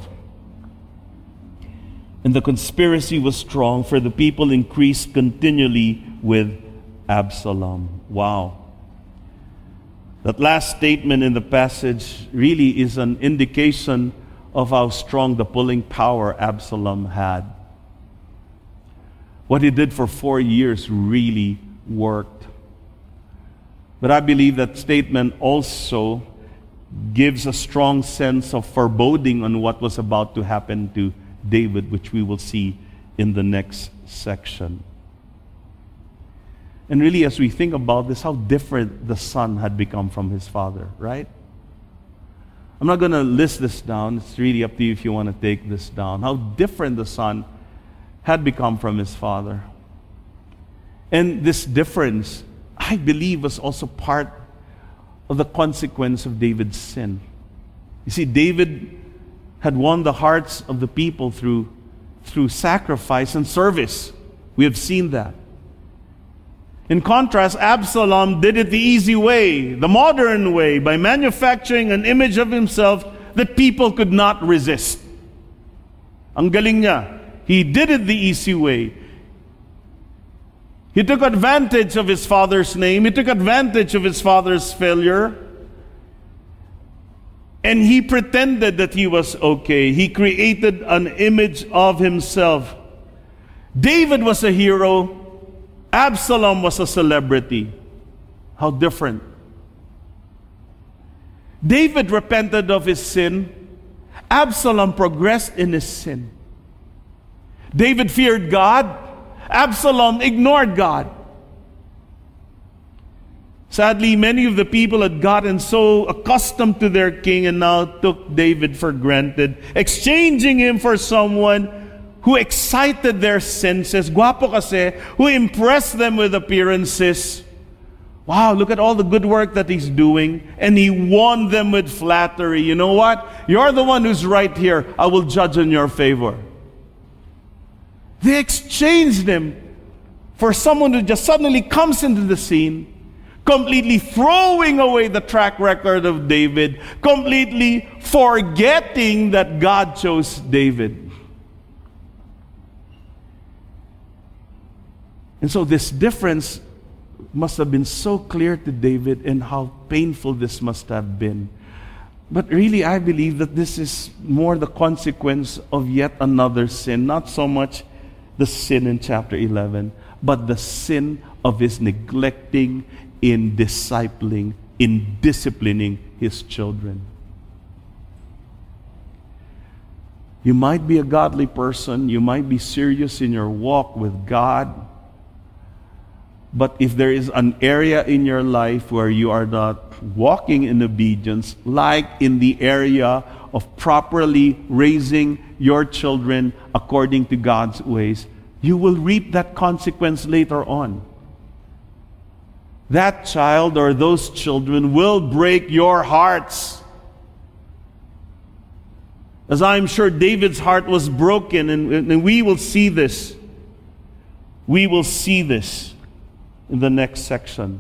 And the conspiracy was strong, for the people increased continually with Absalom. Wow. That last statement in the passage really is an indication of how strong the pulling power Absalom had. What he did for four years really worked. But I believe that statement also gives a strong sense of foreboding on what was about to happen to David, which we will see in the next section. And really, as we think about this, how different the son had become from his father, right? I'm not going to list this down. It's really up to you if you want to take this down. How different the son had become from his father. And this difference, I believe, was also part of the consequence of David's sin. You see, David had won the hearts of the people through, through sacrifice and service. We have seen that. In contrast, Absalom did it the easy way, the modern way, by manufacturing an image of himself that people could not resist. Ang galing niya. He did it the easy way. He took advantage of his father's name. He took advantage of his father's failure. And he pretended that he was okay. He created an image of himself. David was a hero. Absalom was a celebrity. How different. David repented of his sin. Absalom progressed in his sin. David feared God. Absalom ignored God. Sadly, many of the people had gotten so accustomed to their king and now took David for granted, exchanging him for someone who excited their senses, guapo kasi, who impressed them with appearances. Wow, look at all the good work that he's doing. And he won them with flattery. You know what? You're the one who's right here. I will judge in your favor. They exchanged him for someone who just suddenly comes into the scene, completely throwing away the track record of David, completely forgetting that God chose David. And so this difference must have been so clear to David, and how painful this must have been. But really, I believe that this is more the consequence of yet another sin, not so much the sin in chapter eleven, but the sin of his neglecting in discipling, in disciplining his children. You might be a godly person, you might be serious in your walk with God, but if there is an area in your life where you are not walking in obedience, like in the area of properly raising your children according to God's ways, you will reap that consequence later on. That child or those children will break your hearts. As I'm sure David's heart was broken, and, and we will see this. We will see this in the next section.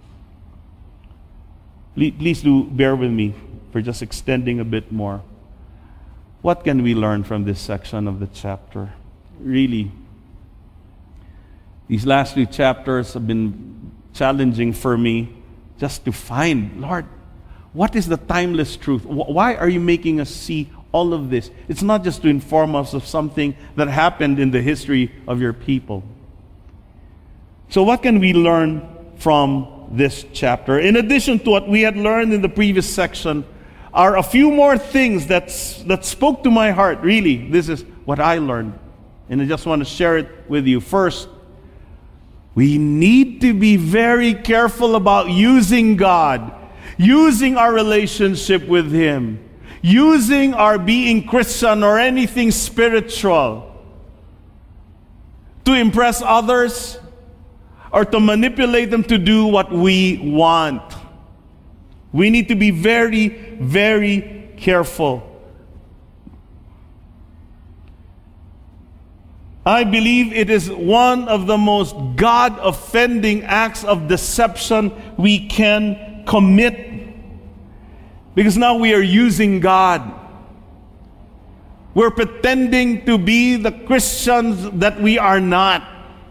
Please do bear with me for just extending a bit more. What can we learn from this section of the chapter? Really, these last few chapters have been challenging for me just to find, Lord, what is the timeless truth? Why are you making us see all of this? It's not just to inform us of something that happened in the history of your people. So what can we learn from this chapter? In addition to what we had learned in the previous section, are a few more things that's, that spoke to my heart. Really, this is what I learned. And I just want to share it with you. First, we need to be very careful about using God, using our relationship with Him, using our being Christian or anything spiritual to impress others or to manipulate them to do what we want. We need to be very, very careful. I believe it is one of the most God-offending acts of deception we can commit. Because now we are using God. We're pretending to be the Christians that we are not.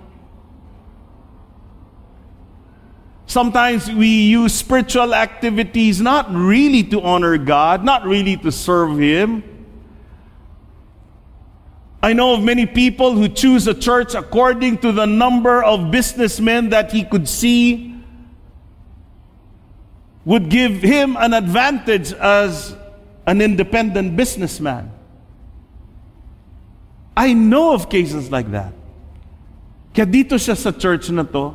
Sometimes we use spiritual activities not really to honor God, not really to serve Him. I know of many people who choose a church according to the number of businessmen that he could see would give him an advantage as an independent businessman. I know of cases like that. Kaya dito siya sa church na to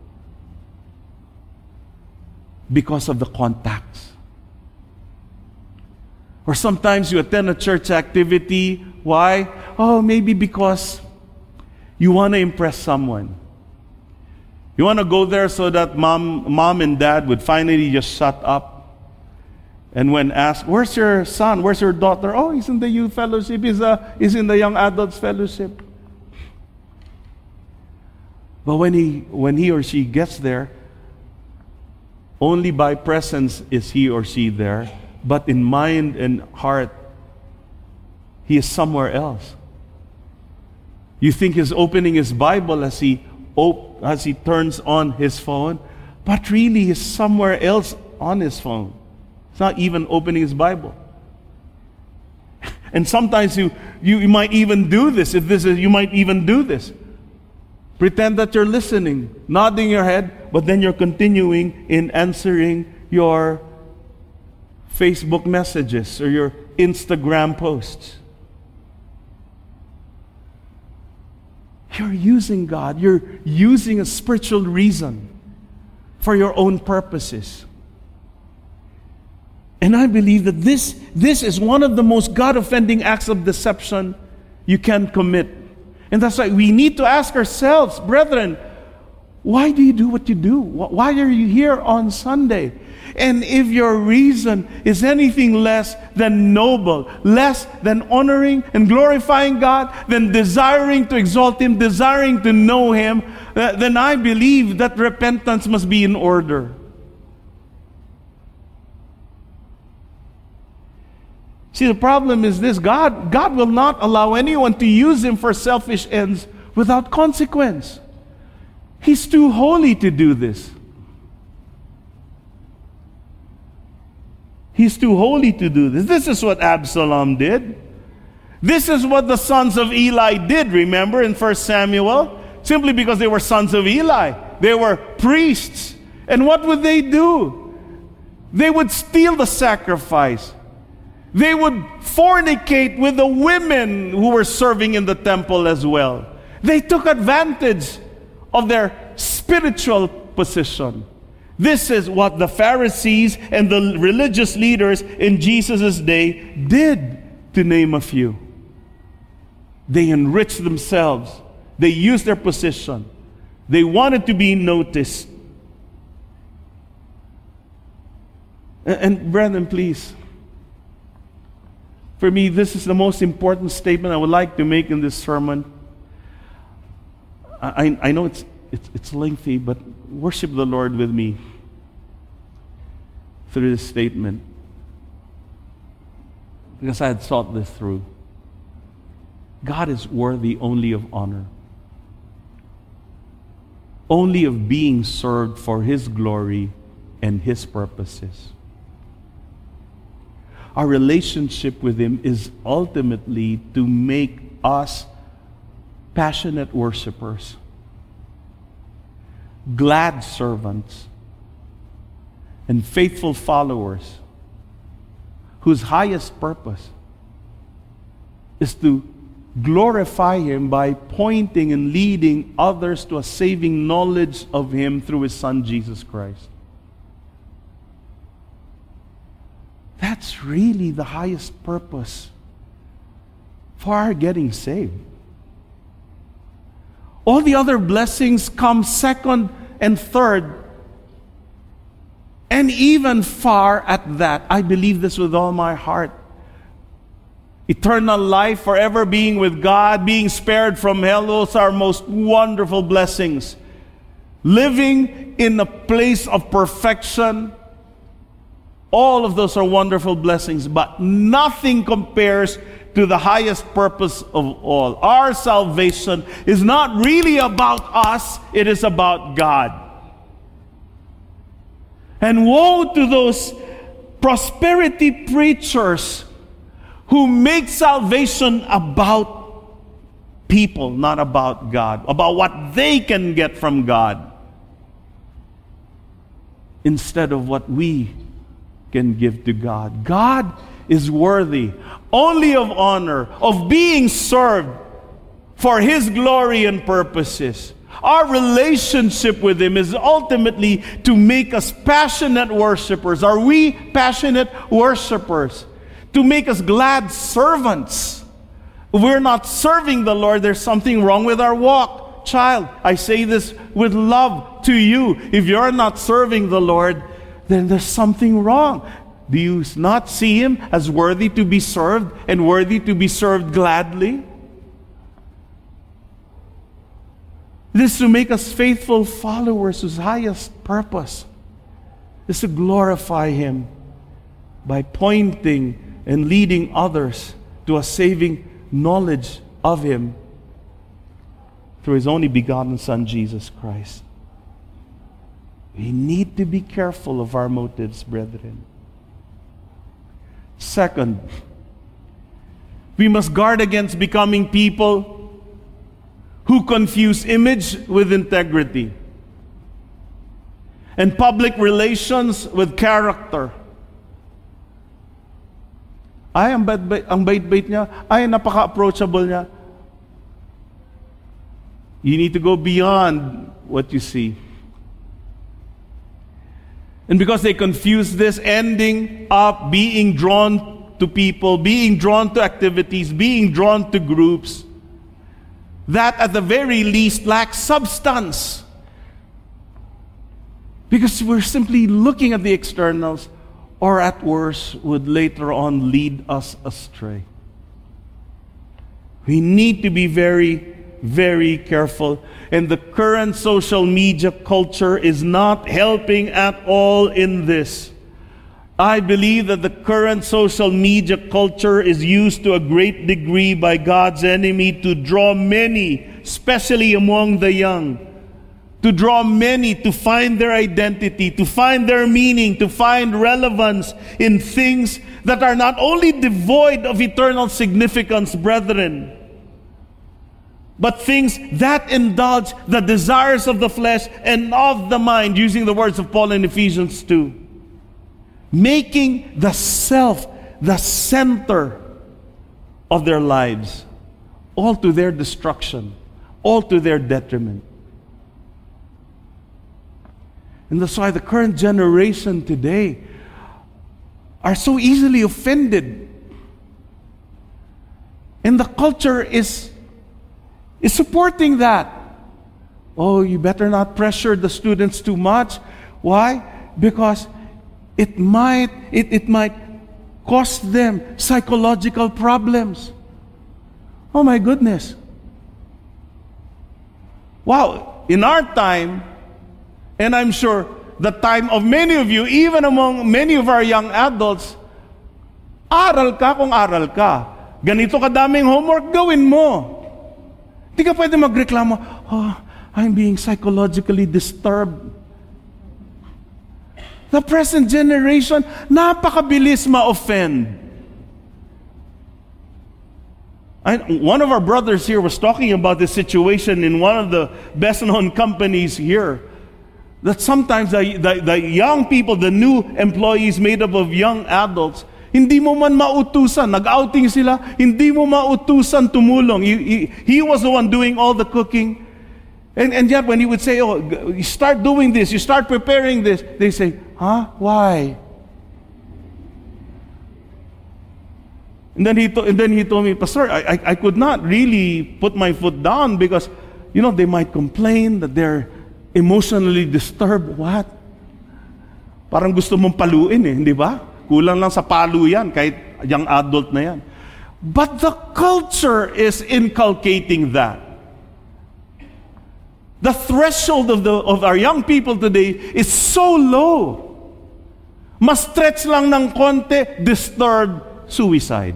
because of the contacts. Or sometimes you attend a church activity. Why? Oh, maybe because you want to impress someone. You want to go there so that mom, mom and dad would finally just shut up. And when asked, where's your son? Where's your daughter? Oh, he's in the youth fellowship. He's, uh, he's in the young adults fellowship. But when he, when he or she gets there, only by presence is he or she there. But in mind and heart, he is somewhere else. You think he's opening his Bible as he op- as he turns on his phone, but really he's somewhere else on his phone. He's not even opening his Bible. And sometimes you, you, you might even do this. If this is, you might even do this. Pretend that you're listening, nodding your head, but then you're continuing in answering your Facebook messages or your Instagram posts. you're using God. You're using a spiritual reason for your own purposes. And I believe that this, this is one of the most God-offending acts of deception you can commit. And that's why we need to ask ourselves, brethren, why do you do what you do? Why are you here on Sunday? And if your reason is anything less than noble, less than honoring and glorifying God, than desiring to exalt Him, desiring to know Him, then I believe that repentance must be in order. See, the problem is this: God, God will not allow anyone to use Him for selfish ends without consequence. He's too holy to do this. He's too holy to do this. This is what Absalom did. This is what the sons of Eli did, remember, in First Samuel? Simply because they were sons of Eli. They were priests. And what would they do? They would steal the sacrifice. They would fornicate with the women who were serving in the temple as well. They took advantage of their spiritual position. This is what the Pharisees and the religious leaders in Jesus' day did, to name a few. They enriched themselves. They used their position. They wanted to be noticed. And, and brethren, please, for me, this is the most important statement I would like to make in this sermon. I, I know it's, it's, it's lengthy, but worship the Lord with me through this statement, because I had thought this through. God is worthy only of honor, only of being served for His glory and His purposes. Our relationship with Him is ultimately to make us passionate worshipers, glad servants, and faithful followers whose highest purpose is to glorify Him by pointing and leading others to a saving knowledge of Him through His Son, Jesus Christ. That's really the highest purpose for our getting saved. All the other blessings come second and third, and even far at that. I believe this with all my heart. Eternal life, forever being with God, being spared from hell, those are most wonderful blessings. Living in a place of perfection, all of those are wonderful blessings, but nothing compares to the highest purpose of all. Our salvation is not really about us, it is about God. And woe to those prosperity preachers who make salvation about people, not about God, about what they can get from God, instead of what we can give to God. God is worthy only of honor, of being served for His glory and purposes. Our relationship with Him is ultimately to make us passionate worshipers. Are we passionate worshipers? To make us glad servants. If we're not serving the Lord, there's something wrong with our walk. Child, I say this with love to you. If you're not serving the Lord, then there's something wrong. Do you not see Him as worthy to be served and worthy to be served gladly? This is to make us faithful followers whose highest purpose is to glorify Him by pointing and leading others to a saving knowledge of Him through His only begotten Son, Jesus Christ. We need to be careful of our motives, brethren. Second, we must guard against becoming people who confuse image with integrity and public relations with character. Ay, ang bait-bait, ang bait-bait niya. Ay, napaka-approachable niya. You need to go beyond what you see. And because they confuse this, ending up being drawn to people, being drawn to activities, being drawn to groups, that at the very least lack substance. Because we're simply looking at the externals, or at worst would later on lead us astray. We need to be very, very careful. And the current social media culture is not helping at all in this. I believe that the current social media culture is used to a great degree by God's enemy to draw many, especially among the young, to draw many to find their identity, to find their meaning, to find relevance in things that are not only devoid of eternal significance, brethren, but things that indulge the desires of the flesh and of the mind, using the words of Paul in Ephesians two. Making the self the center of their lives, all to their destruction, all to their detriment. And that's why the current generation today are so easily offended. And the culture is, is supporting that. Oh, you better not pressure the students too much. Why? Because it might, it, it might cost them psychological problems. Oh my goodness. Wow, in our time, and I'm sure the time of many of you, even among many of our young adults, aral ka kung aral ka. Ganito kadaming homework, gawin mo. Hindi ka pwede magreklamo, oh, I'm being psychologically disturbed. The present generation, napakabilis ma-offend. I, one of our brothers here was talking about this situation in one of the best-known companies here. That sometimes the, the, the young people, the new employees made up of young adults, hindi mo man mautusan, nag-outing sila, hindi mo mautusan tumulong. He, he, he was the one doing all the cooking. And, and yet when he would say, oh, you start doing this, you start preparing this, they say, huh? Why? And then he, to, and then he told me, Pastor, I, I, I could not really put my foot down because, you know, they might complain that they're emotionally disturbed. What? Parang gusto mong paluin eh, hindi ba? Kulang lang sa palu yan, kahit young adult na yan. But the culture is inculcating that. The threshold of, the, of our young people today is so low. Mas stretch lang ng konti, disturbed, suicide.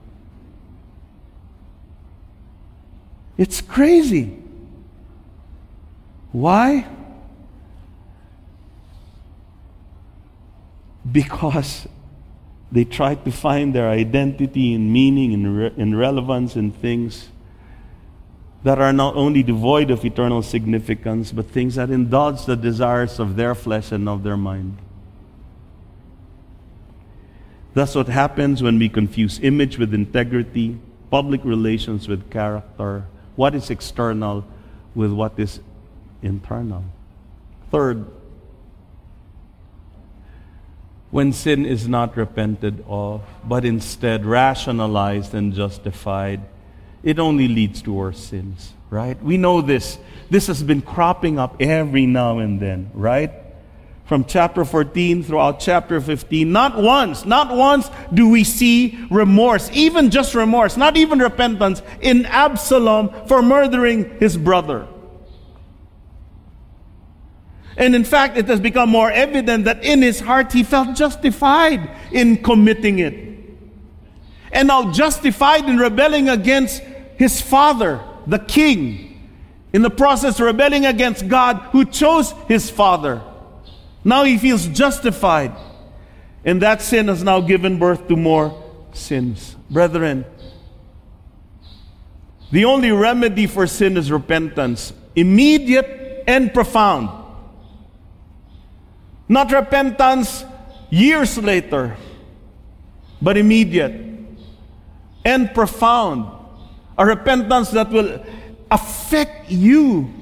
It's crazy. Why? Because they try to find their identity and meaning and, re- and relevance in things that are not only devoid of eternal significance, but things that indulge the desires of their flesh and of their mind. That's what happens when we confuse image with integrity, public relations with character, what is external with what is internal. Third, when sin is not repented of, but instead rationalized and justified, it only leads to worse sins, right? We know this. This has been cropping up every now and then, right? From chapter fourteen throughout chapter fifteen, not once, not once do we see remorse, even just remorse, not even repentance, in Absalom for murdering his brother. And in fact, it has become more evident that in his heart he felt justified in committing it. And now justified in rebelling against his father, the king. In the process, rebelling against God who chose his father. Now he feels justified. And that sin has now given birth to more sins. Brethren, the only remedy for sin is repentance. Immediate and profound. Not repentance years later, but immediate and profound. A repentance that will affect you.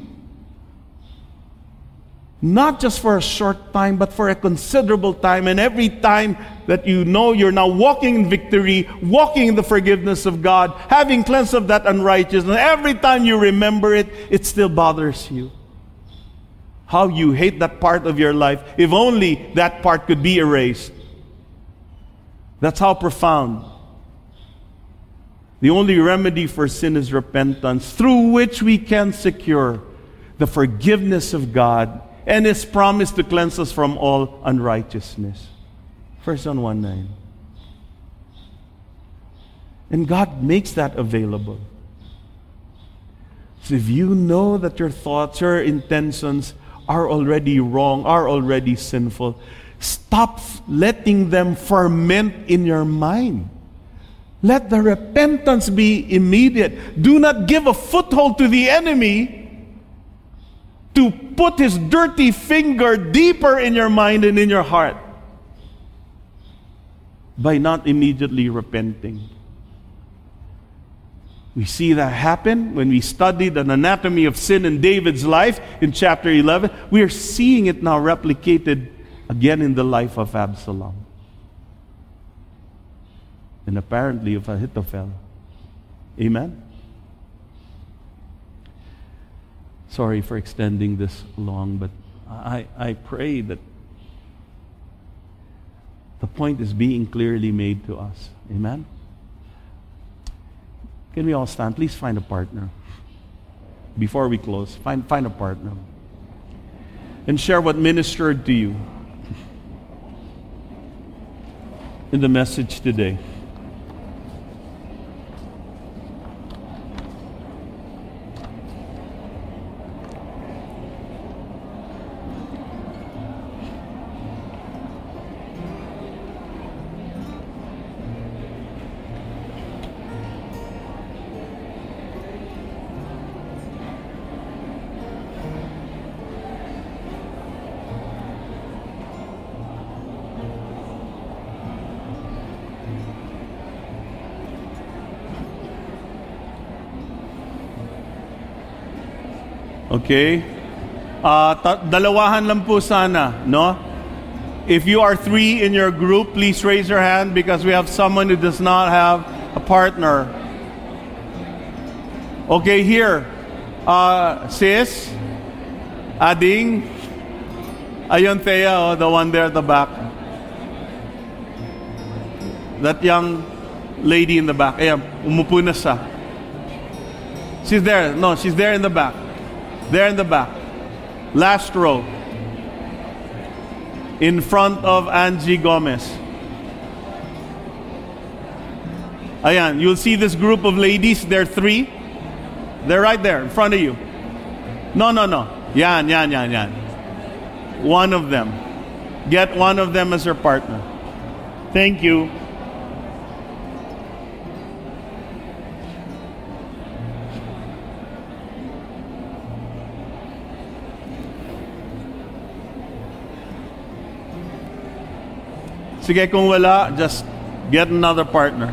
Not just for a short time, but for a considerable time. And every time that you know you're now walking in victory, walking in the forgiveness of God, having cleansed of that unrighteousness, every time you remember it, it still bothers you. How you hate that part of your life. If only that part could be erased. That's how profound. The only remedy for sin is repentance, through which we can secure the forgiveness of God and His promise to cleanse us from all unrighteousness. First John one nine. And God makes that available. So if you know that your thoughts, your intentions are already wrong, are already sinful, stop letting them ferment in your mind. Let the repentance be immediate. Do not give a foothold to the enemy to put his dirty finger deeper in your mind and in your heart by not immediately repenting. We see that happen when we studied an anatomy of sin in David's life in chapter eleven. We are seeing it now replicated again in the life of Absalom. And apparently of Ahithophel. Amen? Sorry for extending this long, but I, I pray that the point is being clearly made to us. Amen? Can we all stand? Please find a partner. Before we close, find, find a partner. And share what ministered to you in the message today. Okay? Uh, ta- dalawahan lang po sana, no? If you are three in your group, please raise your hand because we have someone who does not have a partner. Okay, here. Uh, sis, Ading, ayun Thea, oh, the one there at the back. That young lady in the back. Ayan, umupo na siya. She's there. No, she's there in the back. There in the back. Last row. In front of Angie Gomez. Ayan, you'll see this group of ladies. There are three. They're right there in front of you. No, no, no. Yan, yan, yan, yan. One of them. Get one of them as your partner. Thank you. Sige, kung wala, just get another partner.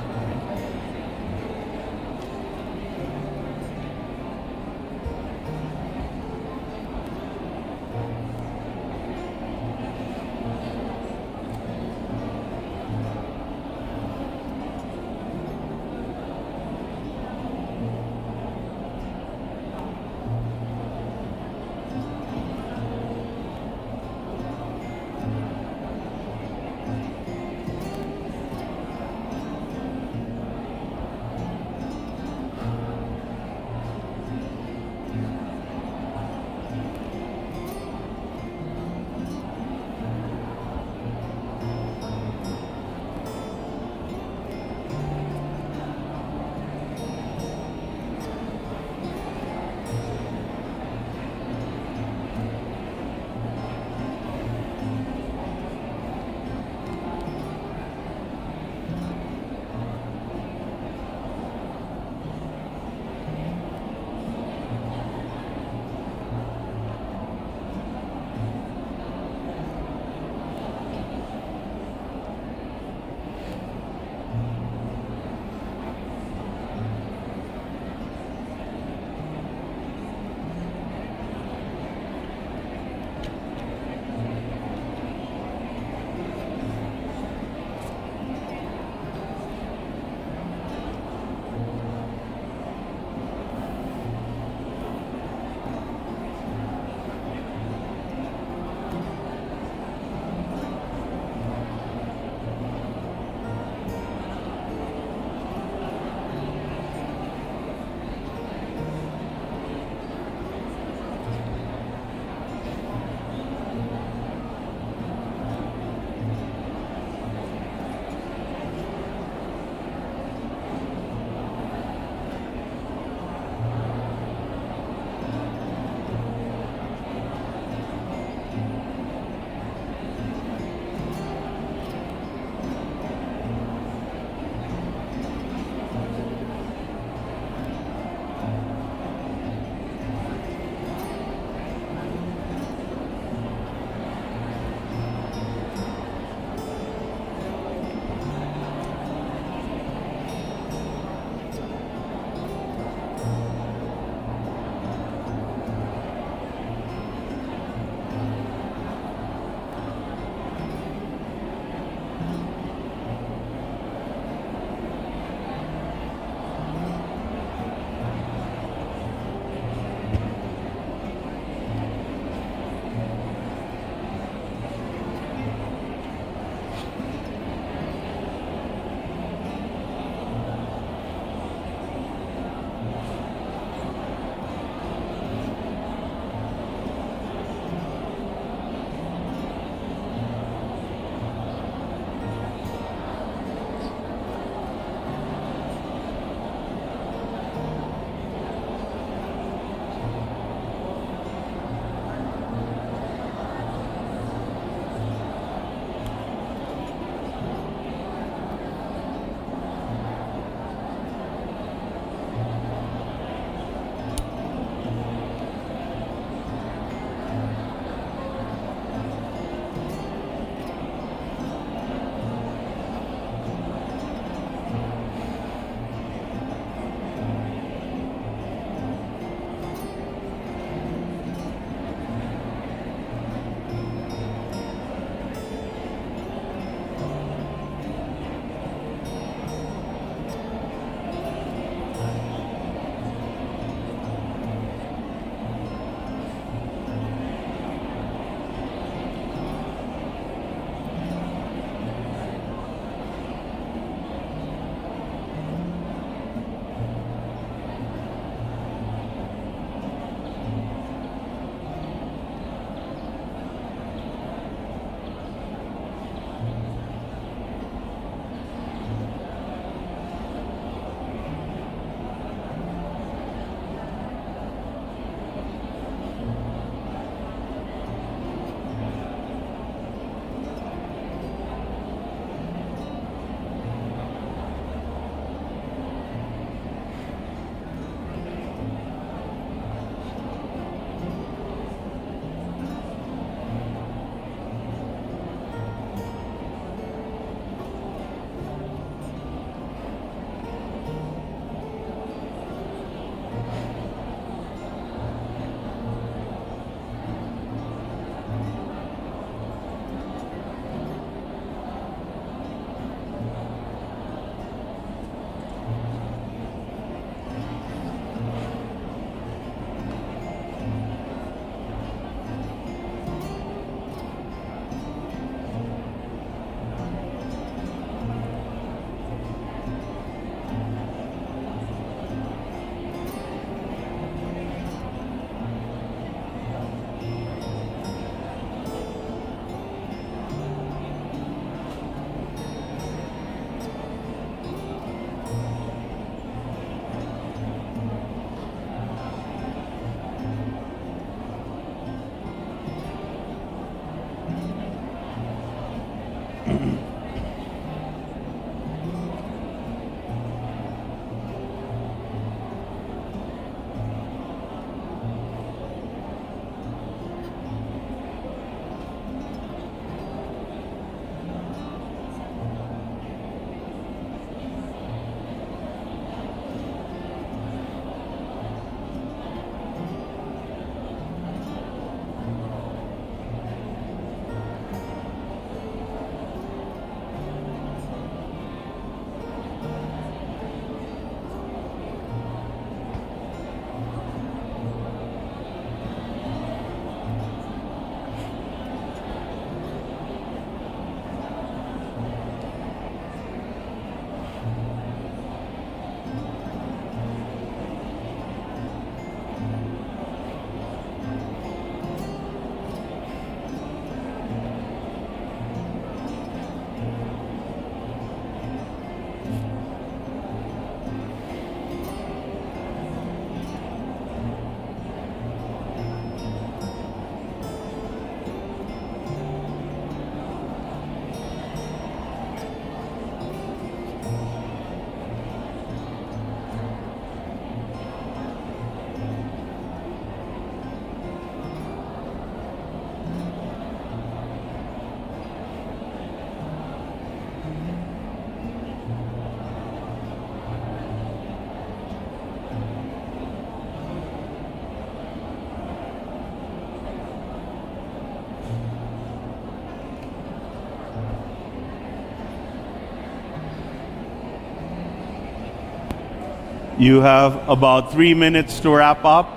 You have about three minutes to wrap up.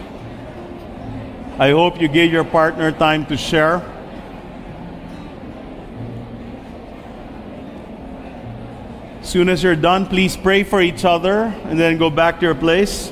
I hope you gave your partner time to share. As soon as you're done, please pray for each other and then go back to your place.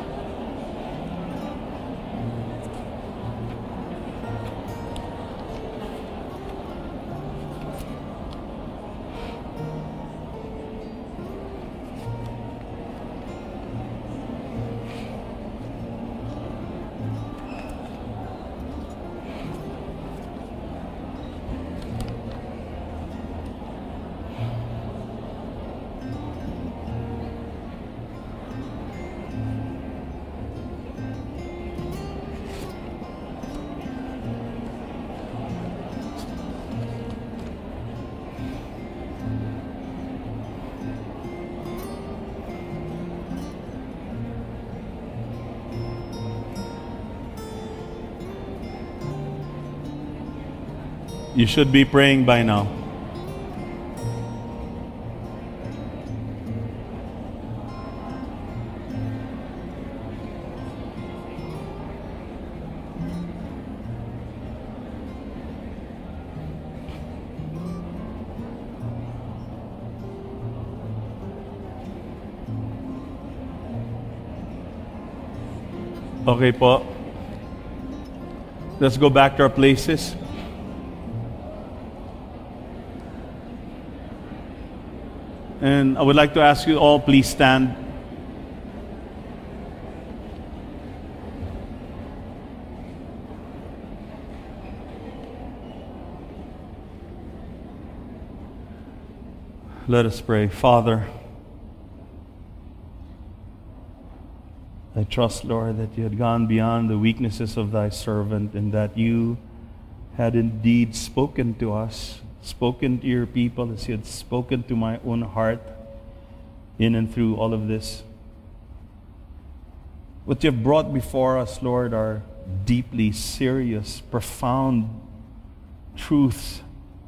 You should be praying by now. Okay po. Let's go back to our places. And I would like to ask you all, please stand. Let us pray. Father, I trust, Lord, that you had gone beyond the weaknesses of thy servant and that you had indeed spoken to us, spoken to your people as you had spoken to my own heart in and through all of this. What you have brought before us, Lord, are deeply serious, profound truths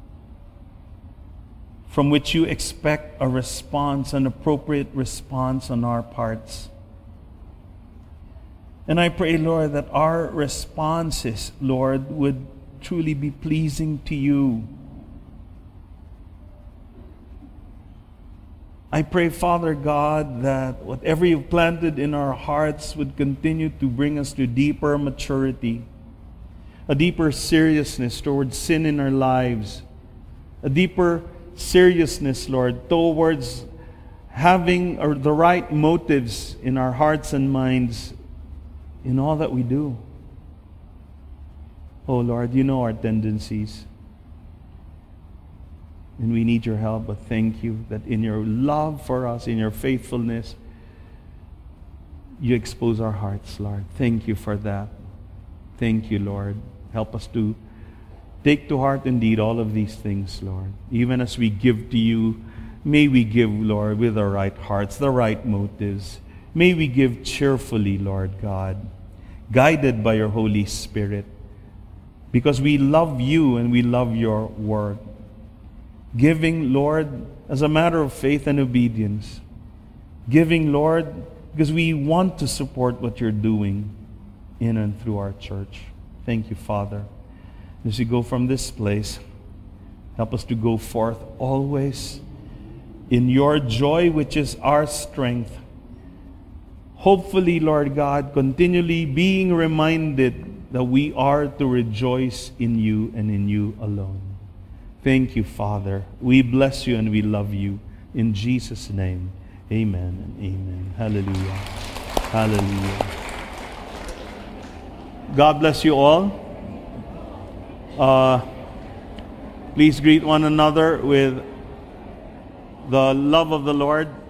from which you expect a response, an appropriate response on our parts. And I pray, Lord, that our responses, Lord, would truly be pleasing to you. I pray, Father God, that whatever you've planted in our hearts would continue to bring us to deeper maturity, a deeper seriousness towards sin in our lives, a deeper seriousness, Lord, towards having or the right motives in our hearts and minds in all that we do. Oh Lord, you know our tendencies. And we need your help, but thank you that in your love for us, in your faithfulness, you expose our hearts, Lord. Thank you for that. Thank you, Lord. Help us to take to heart indeed all of these things, Lord. Even as we give to you, may we give, Lord, with the right hearts, the right motives. May we give cheerfully, Lord God, guided by your Holy Spirit, because we love you and we love your word. Giving, Lord, as a matter of faith and obedience. Giving, Lord, because we want to support what you're doing in and through our church. Thank you, Father. As we go from this place, help us to go forth always in your joy, which is our strength. Hopefully, Lord God, continually being reminded that we are to rejoice in you and in you alone. Thank you, Father. We bless you and we love you. In Jesus' name, amen and amen. Hallelujah. Hallelujah. God bless you all. Uh, please greet one another with the love of the Lord.